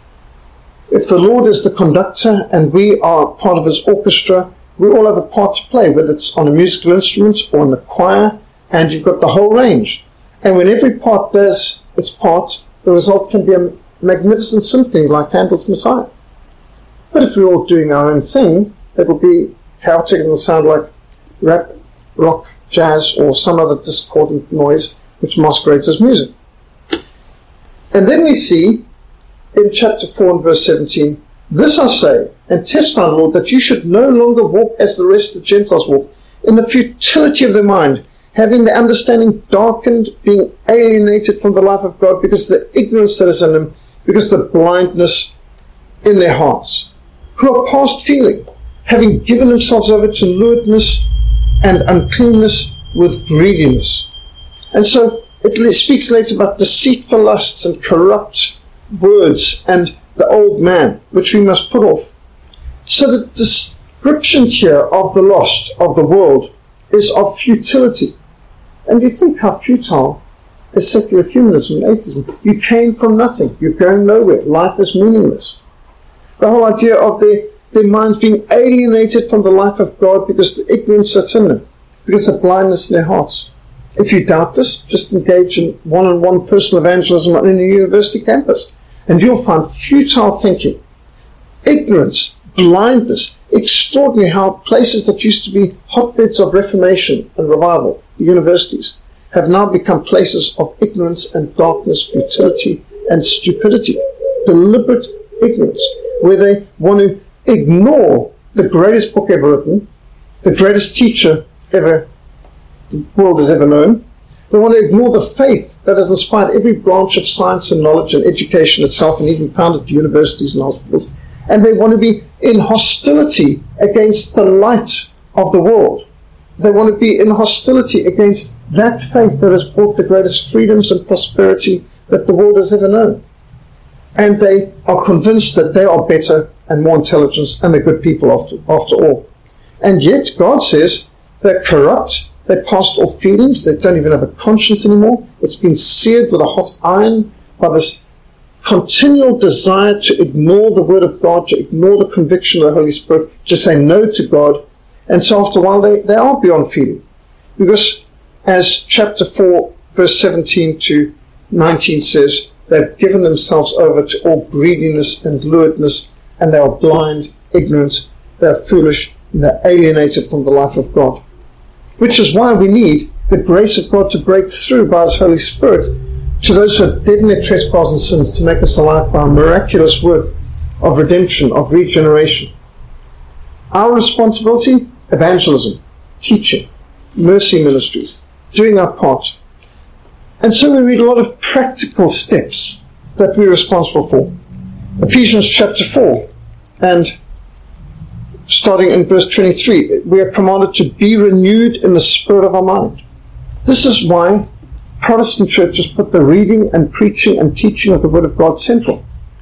If the Lord is the conductor and we are part of His orchestra, we all have a part to play, whether it's on a musical instrument or in the choir, and you've got the whole range. And when every part does its part, the result can be a magnificent symphony like Handel's Messiah. But if we're all doing our own thing, it'll be chaotic and will sound like rap, rock, jazz, or some other discordant noise which masquerades as music. And then we see in chapter 4 and verse 17, "This I say, and testify, Lord, that you should no longer walk as the rest of the Gentiles walk, in the futility of their mind, having the understanding darkened, being alienated from the life of God, because of the ignorance that is in them, because of the blindness in their hearts, who are past feeling, having given themselves over to lewdness and uncleanness with greediness." And so it speaks later about deceitful lusts and corrupt words and the old man, which we must put off. So the description here of the lost, of the world, is of futility. And you think how futile is secular humanism and atheism. You came from nothing. You're going nowhere. Life is meaningless. The whole idea of their minds being alienated from the life of God because of the ignorance that's in them, because of the blindness in their hearts. If you doubt this, just engage in one-on-one personal evangelism on a university campus, and you'll find futile thinking, ignorance, blindness. Extraordinary how places that used to be hotbeds of reformation and revival, the universities, have now become places of ignorance and darkness, futility and stupidity, deliberate ignorance, where they want to ignore the greatest book ever written, the greatest teacher ever the world has ever known. They want to ignore the faith that has inspired every branch of science and knowledge and education itself, and even founded the universities and hospitals. And they want to be in hostility against the light of the world. They want to be in hostility against that faith that has brought the greatest freedoms and prosperity that the world has ever known. And they are convinced that they are better and more intelligent and they're good people after all. And yet God says they're corrupt, they're past all feelings, they don't even have a conscience anymore. It's been seared with a hot iron by this continual desire to ignore the Word of God, to ignore the conviction of the Holy Spirit, to say no to God. And so after a while they are beyond feeling. Because as chapter 4 verse 17 to 19 says, they've given themselves over to all greediness and lewdness, and they are blind, ignorant, they are foolish, and they're alienated from the life of God. Which is why we need the grace of God to break through by His Holy Spirit to those who are dead in their trespasses and sins, to make us alive by a miraculous work of redemption, of regeneration. Our responsibility? Evangelism, teaching, mercy ministries, doing our part. And so we read a lot of practical steps that we're responsible for. Ephesians chapter 4, and starting in verse 23, we are commanded to be renewed in the spirit of our mind. This is why Protestant churches put the reading and preaching and teaching of the Word of God central.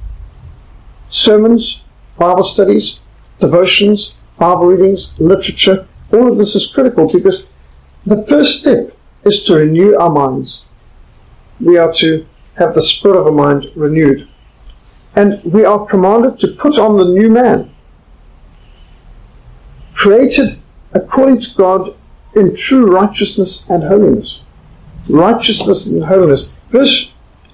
Sermons, Bible studies, devotions, Bible readings, literature, all of this is critical because the first step is to renew our minds. We are to have the spirit of our mind renewed. And we are commanded to put on the new man, created according to God in true righteousness and holiness. Righteousness and holiness. Verse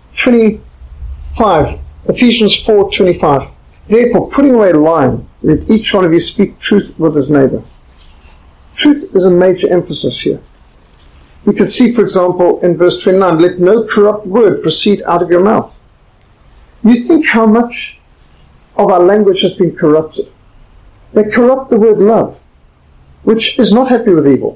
25, Ephesians 4:25. Therefore, putting away lying, let each one of you speak truth with his neighbor. Truth is a major emphasis here. We can see, for example, in verse 29, let no corrupt word proceed out of your mouth. You think how much of our language has been corrupted. They corrupt the word love, which is not happy with evil.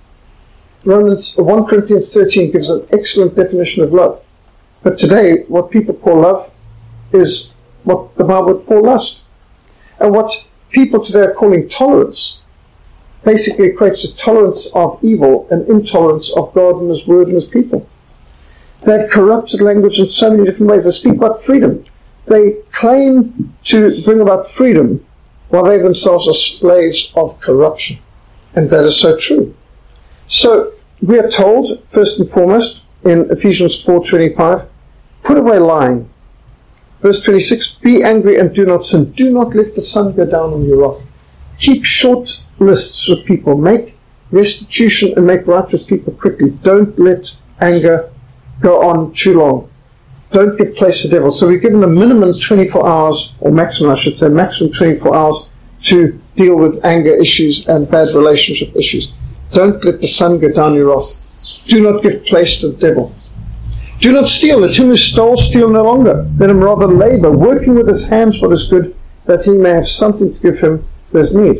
1 Corinthians 13 gives an excellent definition of love. But today, what people call love is what the Bible would call lust. And what people today are calling tolerance basically equates to tolerance of evil and intolerance of God and His Word and His people. They have corrupted language in so many different ways. They speak about freedom. They claim to bring about freedom while they themselves are slaves of corruption. And that is so true. So we are told, first and foremost, in Ephesians 4:25, put away lying. Verse 26, be angry and do not sin. Do not let the sun go down on your wrath. Keep short lists with people. Make restitution and make right with people quickly. Don't let anger go on too long. Don't give place to the devil. So we're given a minimum 24 hours, or maximum, I should say, maximum 24 hours to deal with anger issues and bad relationship issues. Don't let the sun go down your wrath. Do not give place to the devil. Do not steal. Let him who stole steal no longer. Let him rather labor, working with his hands what is good, that he may have something to give him for his need.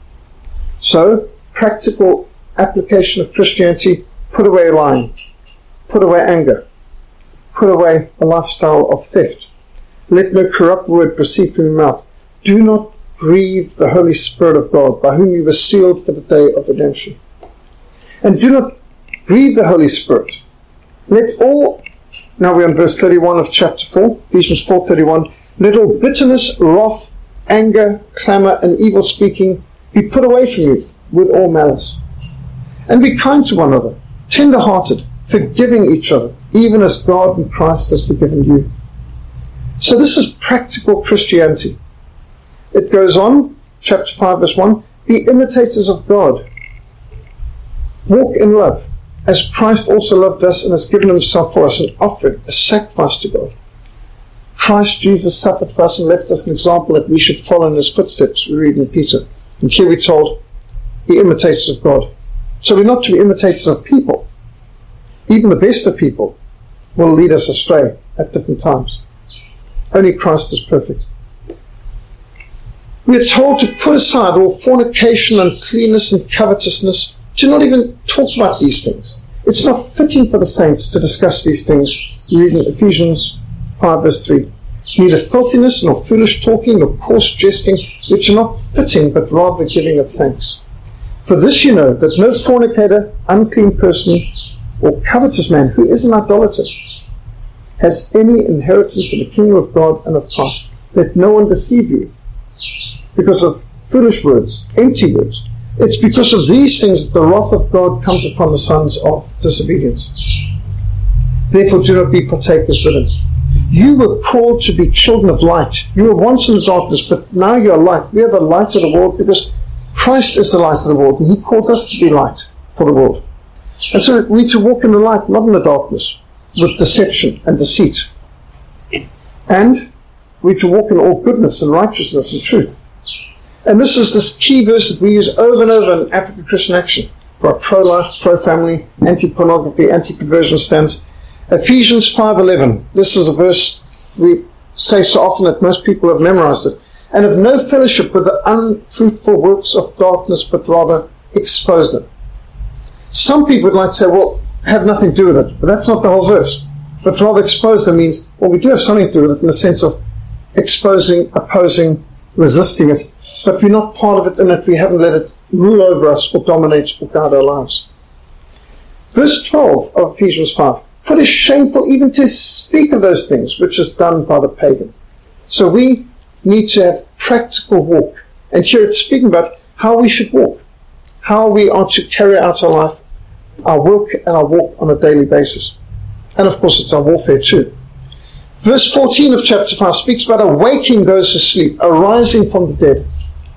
So, practical application of Christianity, put away lying, put away anger, put away a lifestyle of theft. Let no corrupt word proceed from your mouth. Do not grieve the Holy Spirit of God, by whom you were sealed for the day of redemption. And do not grieve the Holy Spirit. Let all, now we're on verse 31 of chapter 4, Ephesians 4:31, let all bitterness, wrath, anger, clamour, and evil speaking be put away from you with all malice. And be kind to one another, tender-hearted, forgiving each other, even as God in Christ has forgiven you. So this is practical Christianity. It goes on, chapter 5, verse 1, be imitators of God. Walk in love, as Christ also loved us and has given himself for us an offering, a sacrifice to God. Christ Jesus suffered for us and left us an example that we should follow in his footsteps, we read in Peter. And here we're told, be imitators of God. So we're not to be imitators of people. Even the best of people will lead us astray at different times. Only Christ is perfect. We are told to put aside all fornication, uncleanness, and covetousness, to not even talk about these things. It's not fitting for the saints to discuss these things. We read in Ephesians 5 verse 3. Neither filthiness, nor foolish talking, nor coarse jesting, which are not fitting, but rather giving of thanks. For this you know, that no fornicator, unclean person, or covetous man, who is an idolater, has any inheritance in the kingdom of God and of Christ. Let no one deceive you because of foolish words, empty words. It's because of these things that the wrath of God comes upon the sons of disobedience. Therefore do not be partakers with them. You were called to be children of light. You were once in the darkness, but now you are light. We are the light of the world because Christ is the light of the world, and he calls us to be light for the world. And so we need to walk in the light, not in the darkness, with deception and deceit. And we need to walk in all goodness and righteousness and truth. And this is this key verse that we use over and over in African Christian Action for our pro-life, pro-family, anti-pornography, anti-perversion stands. Ephesians 5:11. This is a verse we say so often that most people have memorized it. And have no fellowship with the unfruitful works of darkness, but rather expose them. Some people would like to say, well, have nothing to do with it. But that's not the whole verse. But rather expose them means, well, we do have something to do with it in the sense of exposing, opposing, resisting it. But we're not part of it in that we haven't let it rule over us or dominate or guide our lives. Verse 12 of Ephesians 5. For it is shameful even to speak of those things which is done by the pagan. So we need to have practical walk. And here it's speaking about how we should walk. How we are to carry out our life, our work and our walk on a daily basis. And of course it's our warfare too. Verse 14 of chapter 5 speaks about awaking those who sleep, arising from the dead.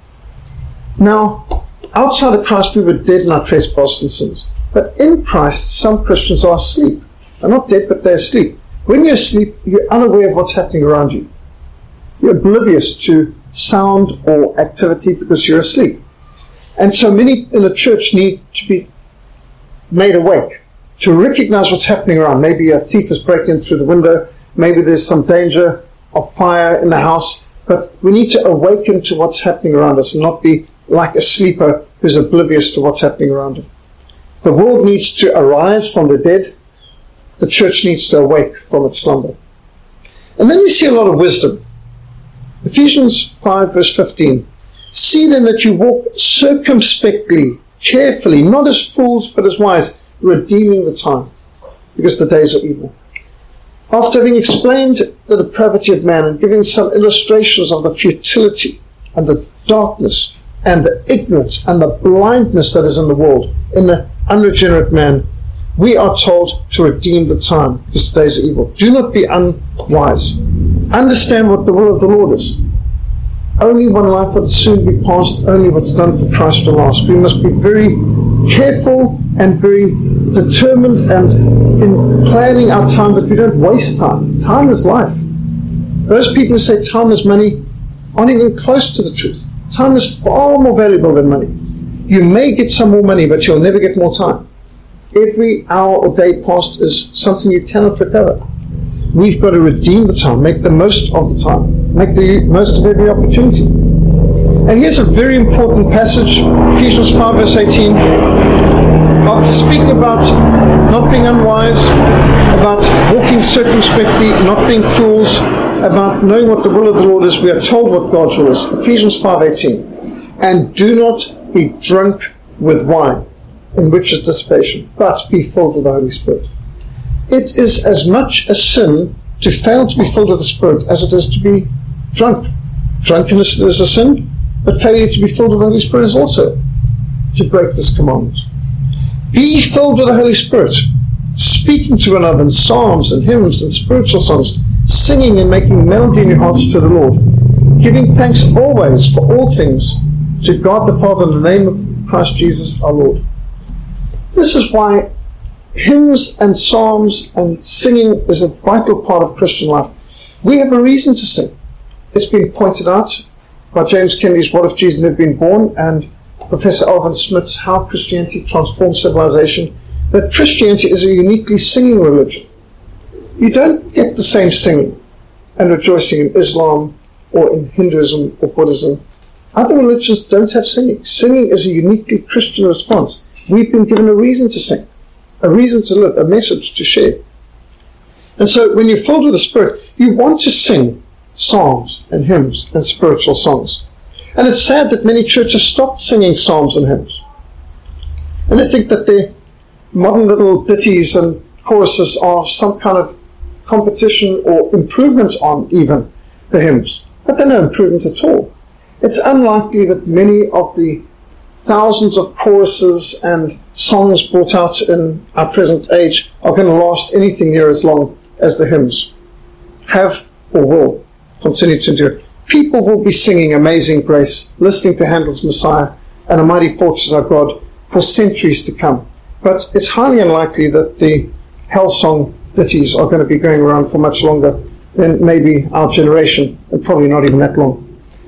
Now, outside of Christ we were dead in our trespasses and sins. But in Christ some Christians are asleep. They're not dead, but they're asleep. When you're asleep, you're unaware of what's happening around you. You're oblivious to sound or activity because you're asleep. And so many in the church need to be made awake, to recognize what's happening around. Maybe a thief is breaking through the window. Maybe there's some danger of fire in the house. But we need to awaken to what's happening around us and not be like a sleeper who's oblivious to what's happening around him. The world needs to arise from the dead. The church needs to awake from its slumber. And then we see a lot of wisdom. Ephesians 5 verse 15. See then that you walk circumspectly, carefully, not as fools but as wise, redeeming the time, because the days are evil. After having explained the depravity of man and giving some illustrations of the futility and the darkness and the ignorance and the blindness that is in the world, in the unregenerate man, we are told to redeem the time, because the days are evil. Do not be unwise. Understand what the will of the Lord is. Only one life will soon be passed. Only what's done for Christ will last. We must be very careful and very determined and in planning our time that we don't waste time. Time is life. Those people who say time is money aren't even close to the truth. Time is far more valuable than money. You may get some more money, but you'll never get more time. Every hour or day passed is something you cannot recover. We've got to redeem the time, make the most of the time, make the most of every opportunity. And here's a very important passage, Ephesians 5 verse 18. After speaking about not being unwise, about walking circumspectly, not being fools, about knowing what the will of the Lord is, we are told what God's will is. Ephesians 5:18. And do not be drunk with wine, in which is dissipation, but be filled with the Holy Spirit. It is as much a sin to fail to be filled with the Spirit as it is to be drunk. Drunkenness is a sin, but failure to be filled with the Holy Spirit is also to break this commandment. Be filled with the Holy Spirit, speaking to one another in psalms and hymns and spiritual songs, singing and making melody in your hearts to the Lord, giving thanks always for all things to God the Father in the name of Christ Jesus our Lord. This is why hymns and psalms and singing is a vital part of Christian life. We have a reason to sing. It's been pointed out by James Kennedy's What If Jesus Had Been Born and Professor Alvin Smith's How Christianity Transformed Civilization, that Christianity is a uniquely singing religion. You don't get the same singing and rejoicing in Islam or in Hinduism or Buddhism. Other religions don't have singing. Singing is a uniquely Christian response. We've been given a reason to sing, a reason to live, a message to share. And so when you're filled with the Spirit, you want to sing psalms and hymns and spiritual songs. And it's sad that many churches stopped singing psalms and hymns. And they think that their modern little ditties and choruses are some kind of competition or improvement on even the hymns. But they're no improvement at all. It's unlikely that many of the thousands of choruses and songs brought out in our present age are going to last anything near as long as the hymns have or will continue to endure. People will be singing Amazing Grace, listening to Handel's Messiah and A Mighty Fortress Our God for centuries to come. But it's highly unlikely that the Hillsong ditties are going to be going around for much longer than maybe our generation, and probably not even that long.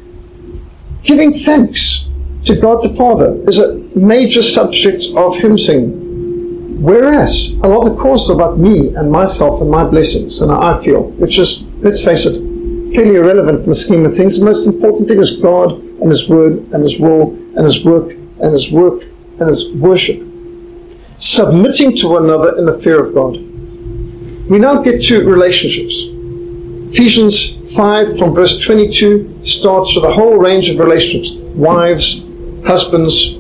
Giving thanks to God the Father is a major subject of hymn singing, whereas a lot of the course is about me and myself and my blessings and how I feel, which is, let's face it, fairly irrelevant in the scheme of things. The most important thing is God and His Word and His will and His work and His work and His worship. Submitting to one another in the fear of God. We now get to relationships. Ephesians 5 from verse 22 starts with a whole range of relationships. Wives, husbands,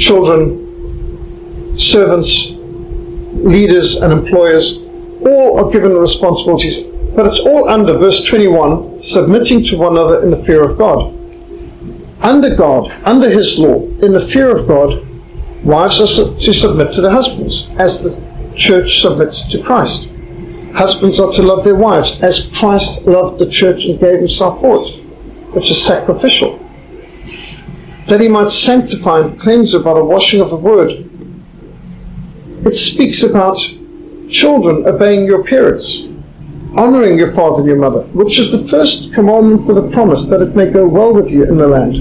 children, servants, leaders and employers. All are given responsibilities. But it's all under verse 21, submitting to one another in the fear of God. Under God, under His law, in the fear of God, wives are to submit to their husbands, as the church submits to Christ. Husbands are to love their wives, as Christ loved the church and gave Himself for it, which is sacrificial, that He might sanctify and cleanse her by the washing of the Word. It speaks about children obeying your parents, honoring your father and your mother, which is the first commandment with a promise that it may go well with you in the land.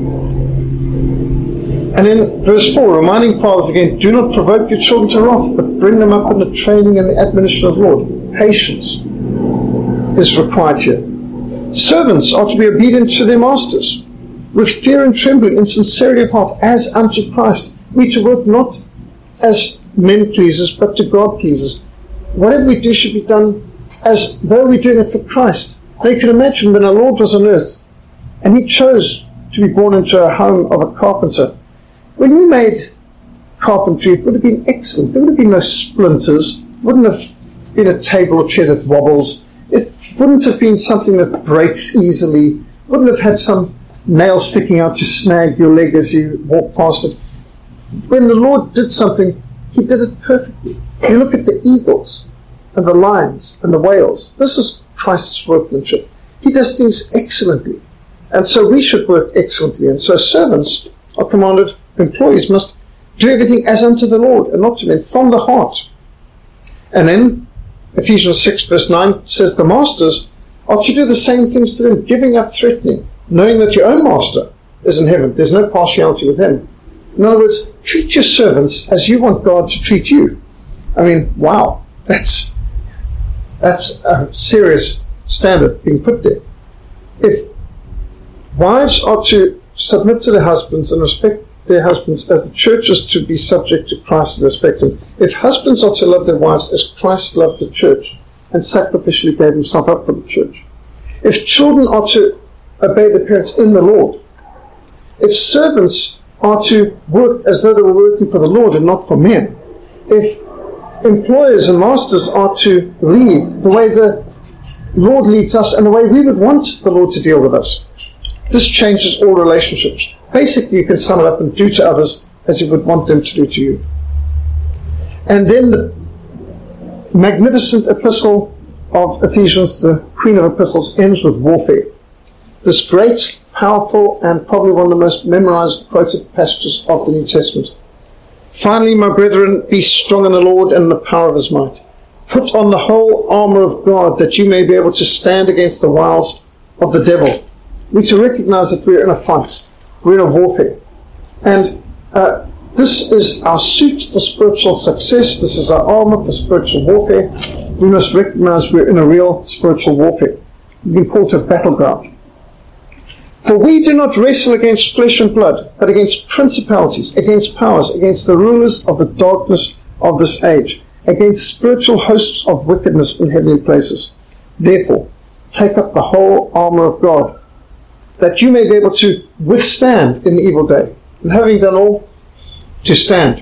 And in verse 4, reminding fathers again, do not provoke your children to wrath, but bring them up in the training and the admonition of the Lord. Patience is required here. Servants are to be obedient to their masters, with fear and trembling, in sincerity of heart, as unto Christ. We to work not as men pleasers, but to God pleasers. Whatever we do should be done as though we're doing it for Christ. Now you can imagine when our Lord was on earth, and He chose to be born into a home of a carpenter. When you made carpentry, it would have been excellent. There would have been no splinters. Wouldn't have been a table or chair that wobbles. It wouldn't have been something that breaks easily. Wouldn't have had some nail sticking out to snag your leg as you walk past it. When the Lord did something, He did it perfectly. You look at the eagles and the lions and the whales. This is Christ's workmanship. He does things excellently. And so we should work excellently. And so servants are commanded, employees must do everything as unto the Lord and not to men, from the heart. And then Ephesians 6 verse 9 says the masters are to do the same things to them, giving up threatening, knowing that your own master is in heaven. There's no partiality with him. In other words, treat your servants as you want God to treat you. I mean, wow, that's a serious standard being put there. If wives are to submit to their husbands and respect their husbands as the church is to be subject to Christ and respect him, if husbands are to love their wives as Christ loved the church and sacrificially gave himself up for the church, if children are to obey their parents in the Lord, if servants are to work as though they were working for the Lord and not for men, if employers and masters are to lead the way the Lord leads us and the way we would want the Lord to deal with us, this changes all relationships. Basically, you can sum it up and do to others as you would want them to do to you. And then the magnificent epistle of Ephesians, the Queen of Epistles, ends with warfare. This great, powerful, and probably one of the most memorized, quoted passages of the New Testament. Finally, my brethren, be strong in the Lord and in the power of his might. Put on the whole armour of God, that you may be able to stand against the wiles of the devil. We need to recognize that we're in a fight. We're in a warfare. And this is our suit for spiritual success. This is our armour for spiritual warfare. We must recognize we're in a real spiritual warfare. We've been called to a battleground. For we do not wrestle against flesh and blood, but against principalities, against powers, against the rulers of the darkness of this age, against spiritual hosts of wickedness in heavenly places. Therefore, take up the whole armour of God, that you may be able to withstand in the evil day, and having done all, to stand.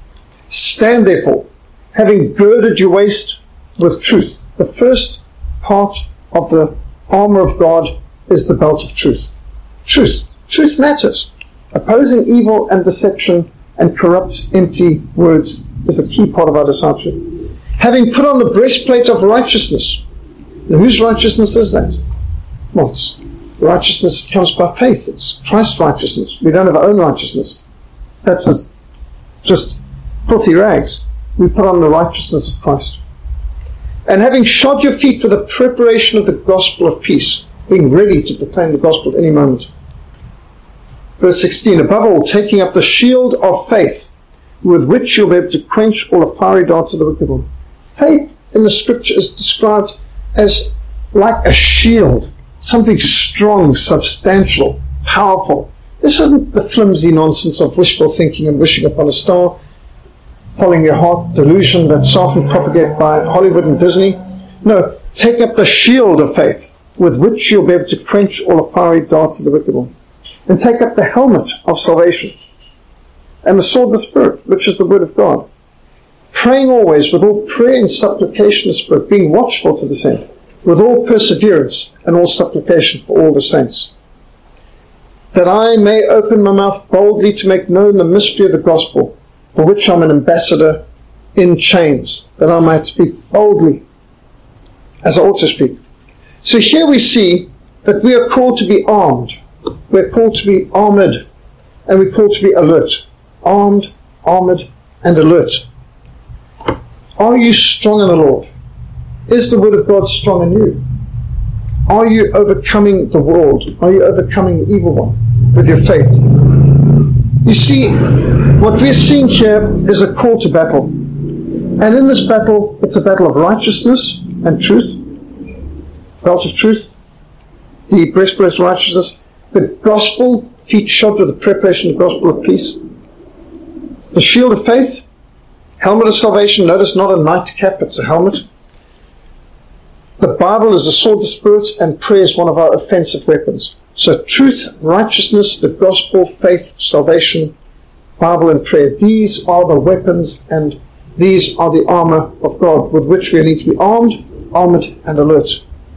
Stand therefore, having girded your waist with truth. The first part of the armour of God is the belt of truth. Truth. Truth matters. Opposing evil and deception and corrupt, empty words is a key part of our discipleship. Having put on the breastplate of righteousness. Now, whose righteousness is that? Well, it's righteousness comes by faith. It's Christ's righteousness. We don't have our own righteousness. That's just filthy rags. We put on the righteousness of Christ. And having shod your feet with the preparation of the gospel of peace, being ready to proclaim the gospel at any moment. Verse 16, above all, taking up the shield of faith, with which you'll be able to quench all the fiery darts of the wicked one. Faith in the scripture is described as like a shield, something strong, substantial, powerful. This isn't the flimsy nonsense of wishful thinking and wishing upon a star, following your heart delusion that's often propagated by Hollywood and Disney. No, take up the shield of faith, with which you'll be able to quench all the fiery darts of the wicked one. And take up the helmet of salvation, and the sword of the Spirit, which is the word of God. Praying always with all prayer and supplication of the Spirit, being watchful to this end, with all perseverance and all supplication for all the saints. That I may open my mouth boldly to make known the mystery of the gospel, for which I'm an ambassador in chains, that I might speak boldly, as I ought to speak. So here we see that we are called to be armed. We're called to be armored, and we're called to be alert. Armed, armored, and alert. Are you strong in the Lord? Is the word of God strong in you? Are you overcoming the world? Are you overcoming the evil one with your faith? You see, what we're seeing here is a call to battle. And in this battle, it's a battle of righteousness and truth. Belt of truth, the breastplate of righteousness, the gospel, feet shod with the preparation of the gospel of peace, the shield of faith, helmet of salvation. Notice not a nightcap, it's a helmet. The Bible is the sword of the Spirit, and prayer is one of our offensive weapons. So truth, righteousness, the gospel, faith, salvation, Bible and prayer, these are the weapons and these are the armor of God with which we need to be armed, armored and alert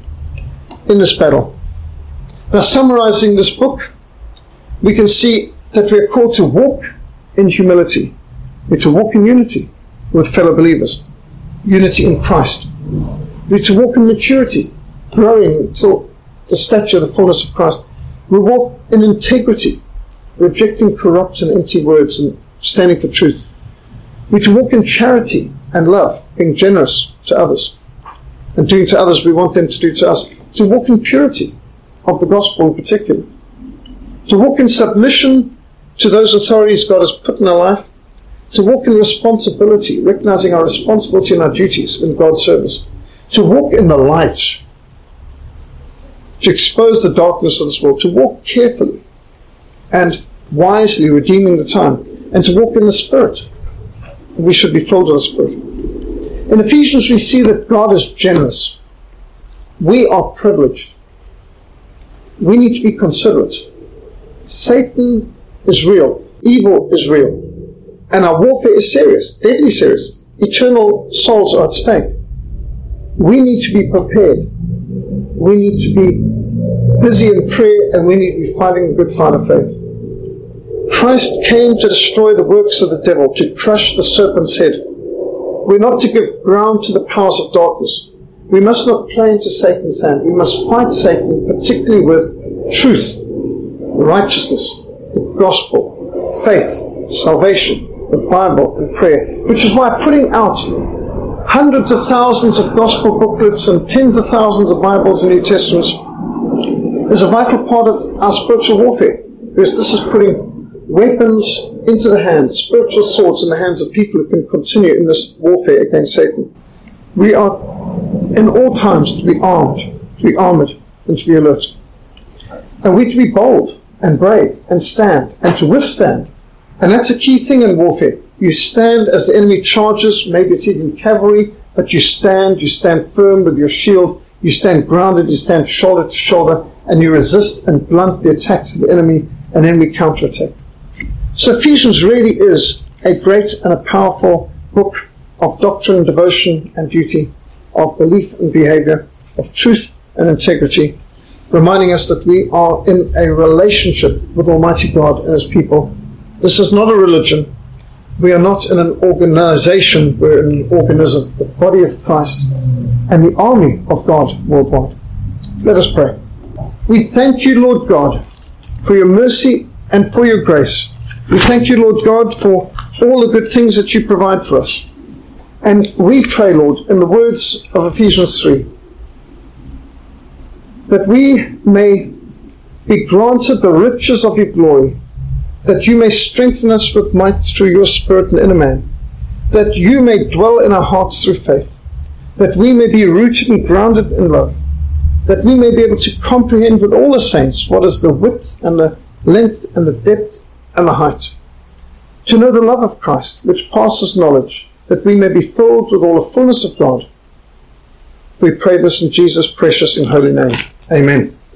in this battle. Now, summarizing this book, we can see that we are called to walk in humility. We're to walk in unity with fellow believers, unity in Christ. We're to walk in maturity, growing until the stature of the fullness of Christ. We walk in integrity, rejecting corrupt and empty words and standing for truth. We're to walk in charity and love, being generous to others and doing to others we want them to do to us. To walk in purity of the gospel in particular. To walk in submission to those authorities God has put in our life. To walk in responsibility, recognizing our responsibility and our duties in God's service. To walk in the light. To expose the darkness of this world. To walk carefully and wisely, redeeming the time. And to walk in the Spirit. We should be filled with the Spirit. In Ephesians we see that God is generous. We are privileged. We need to be considerate. Satan is real. Evil is real. And our warfare is serious, deadly serious. Eternal souls are at stake. We need to be prepared. We need to be busy in prayer, and we need to be fighting the good fight of faith. Christ came to destroy the works of the devil, to crush the serpent's head. We're not to give ground to the powers of darkness. We must not play into Satan's hand. We must fight Satan, particularly with truth, righteousness, the gospel, faith, salvation, the Bible, and prayer. Which is why putting out hundreds of thousands of gospel booklets and tens of thousands of Bibles and New Testaments is a vital part of our spiritual warfare. Because this is putting weapons into the hands, spiritual swords in the hands of people who can continue in this warfare against Satan. We are in all times to be armed, to be armored, and to be alert. And we're to be bold and brave and stand and to withstand. And that's a key thing in warfare. You stand as the enemy charges, maybe it's even cavalry, but you stand firm with your shield, you stand grounded, you stand shoulder to shoulder, and you resist and blunt the attacks of the enemy, and then we counterattack. So Ephesians really is a great and a powerful book of doctrine, devotion, and duty, of belief and behavior, of truth and integrity, reminding us that we are in a relationship with Almighty God and His people. This is not a religion. We are not in an organization. We're in an organism, the body of Christ and the army of God worldwide. Let us pray. We thank you, Lord God, for your mercy and for your grace. We thank you, Lord God, for all the good things that you provide for us. And we pray, Lord, in the words of Ephesians 3, that we may be granted the riches of your glory, that you may strengthen us with might through your Spirit and inner man, that you may dwell in our hearts through faith, that we may be rooted and grounded in love, that we may be able to comprehend with all the saints what is the width and the length and the depth and the height, to know the love of Christ, which passes knowledge, that we may be filled with all the fullness of God. We pray this in Jesus' precious and holy name. Amen.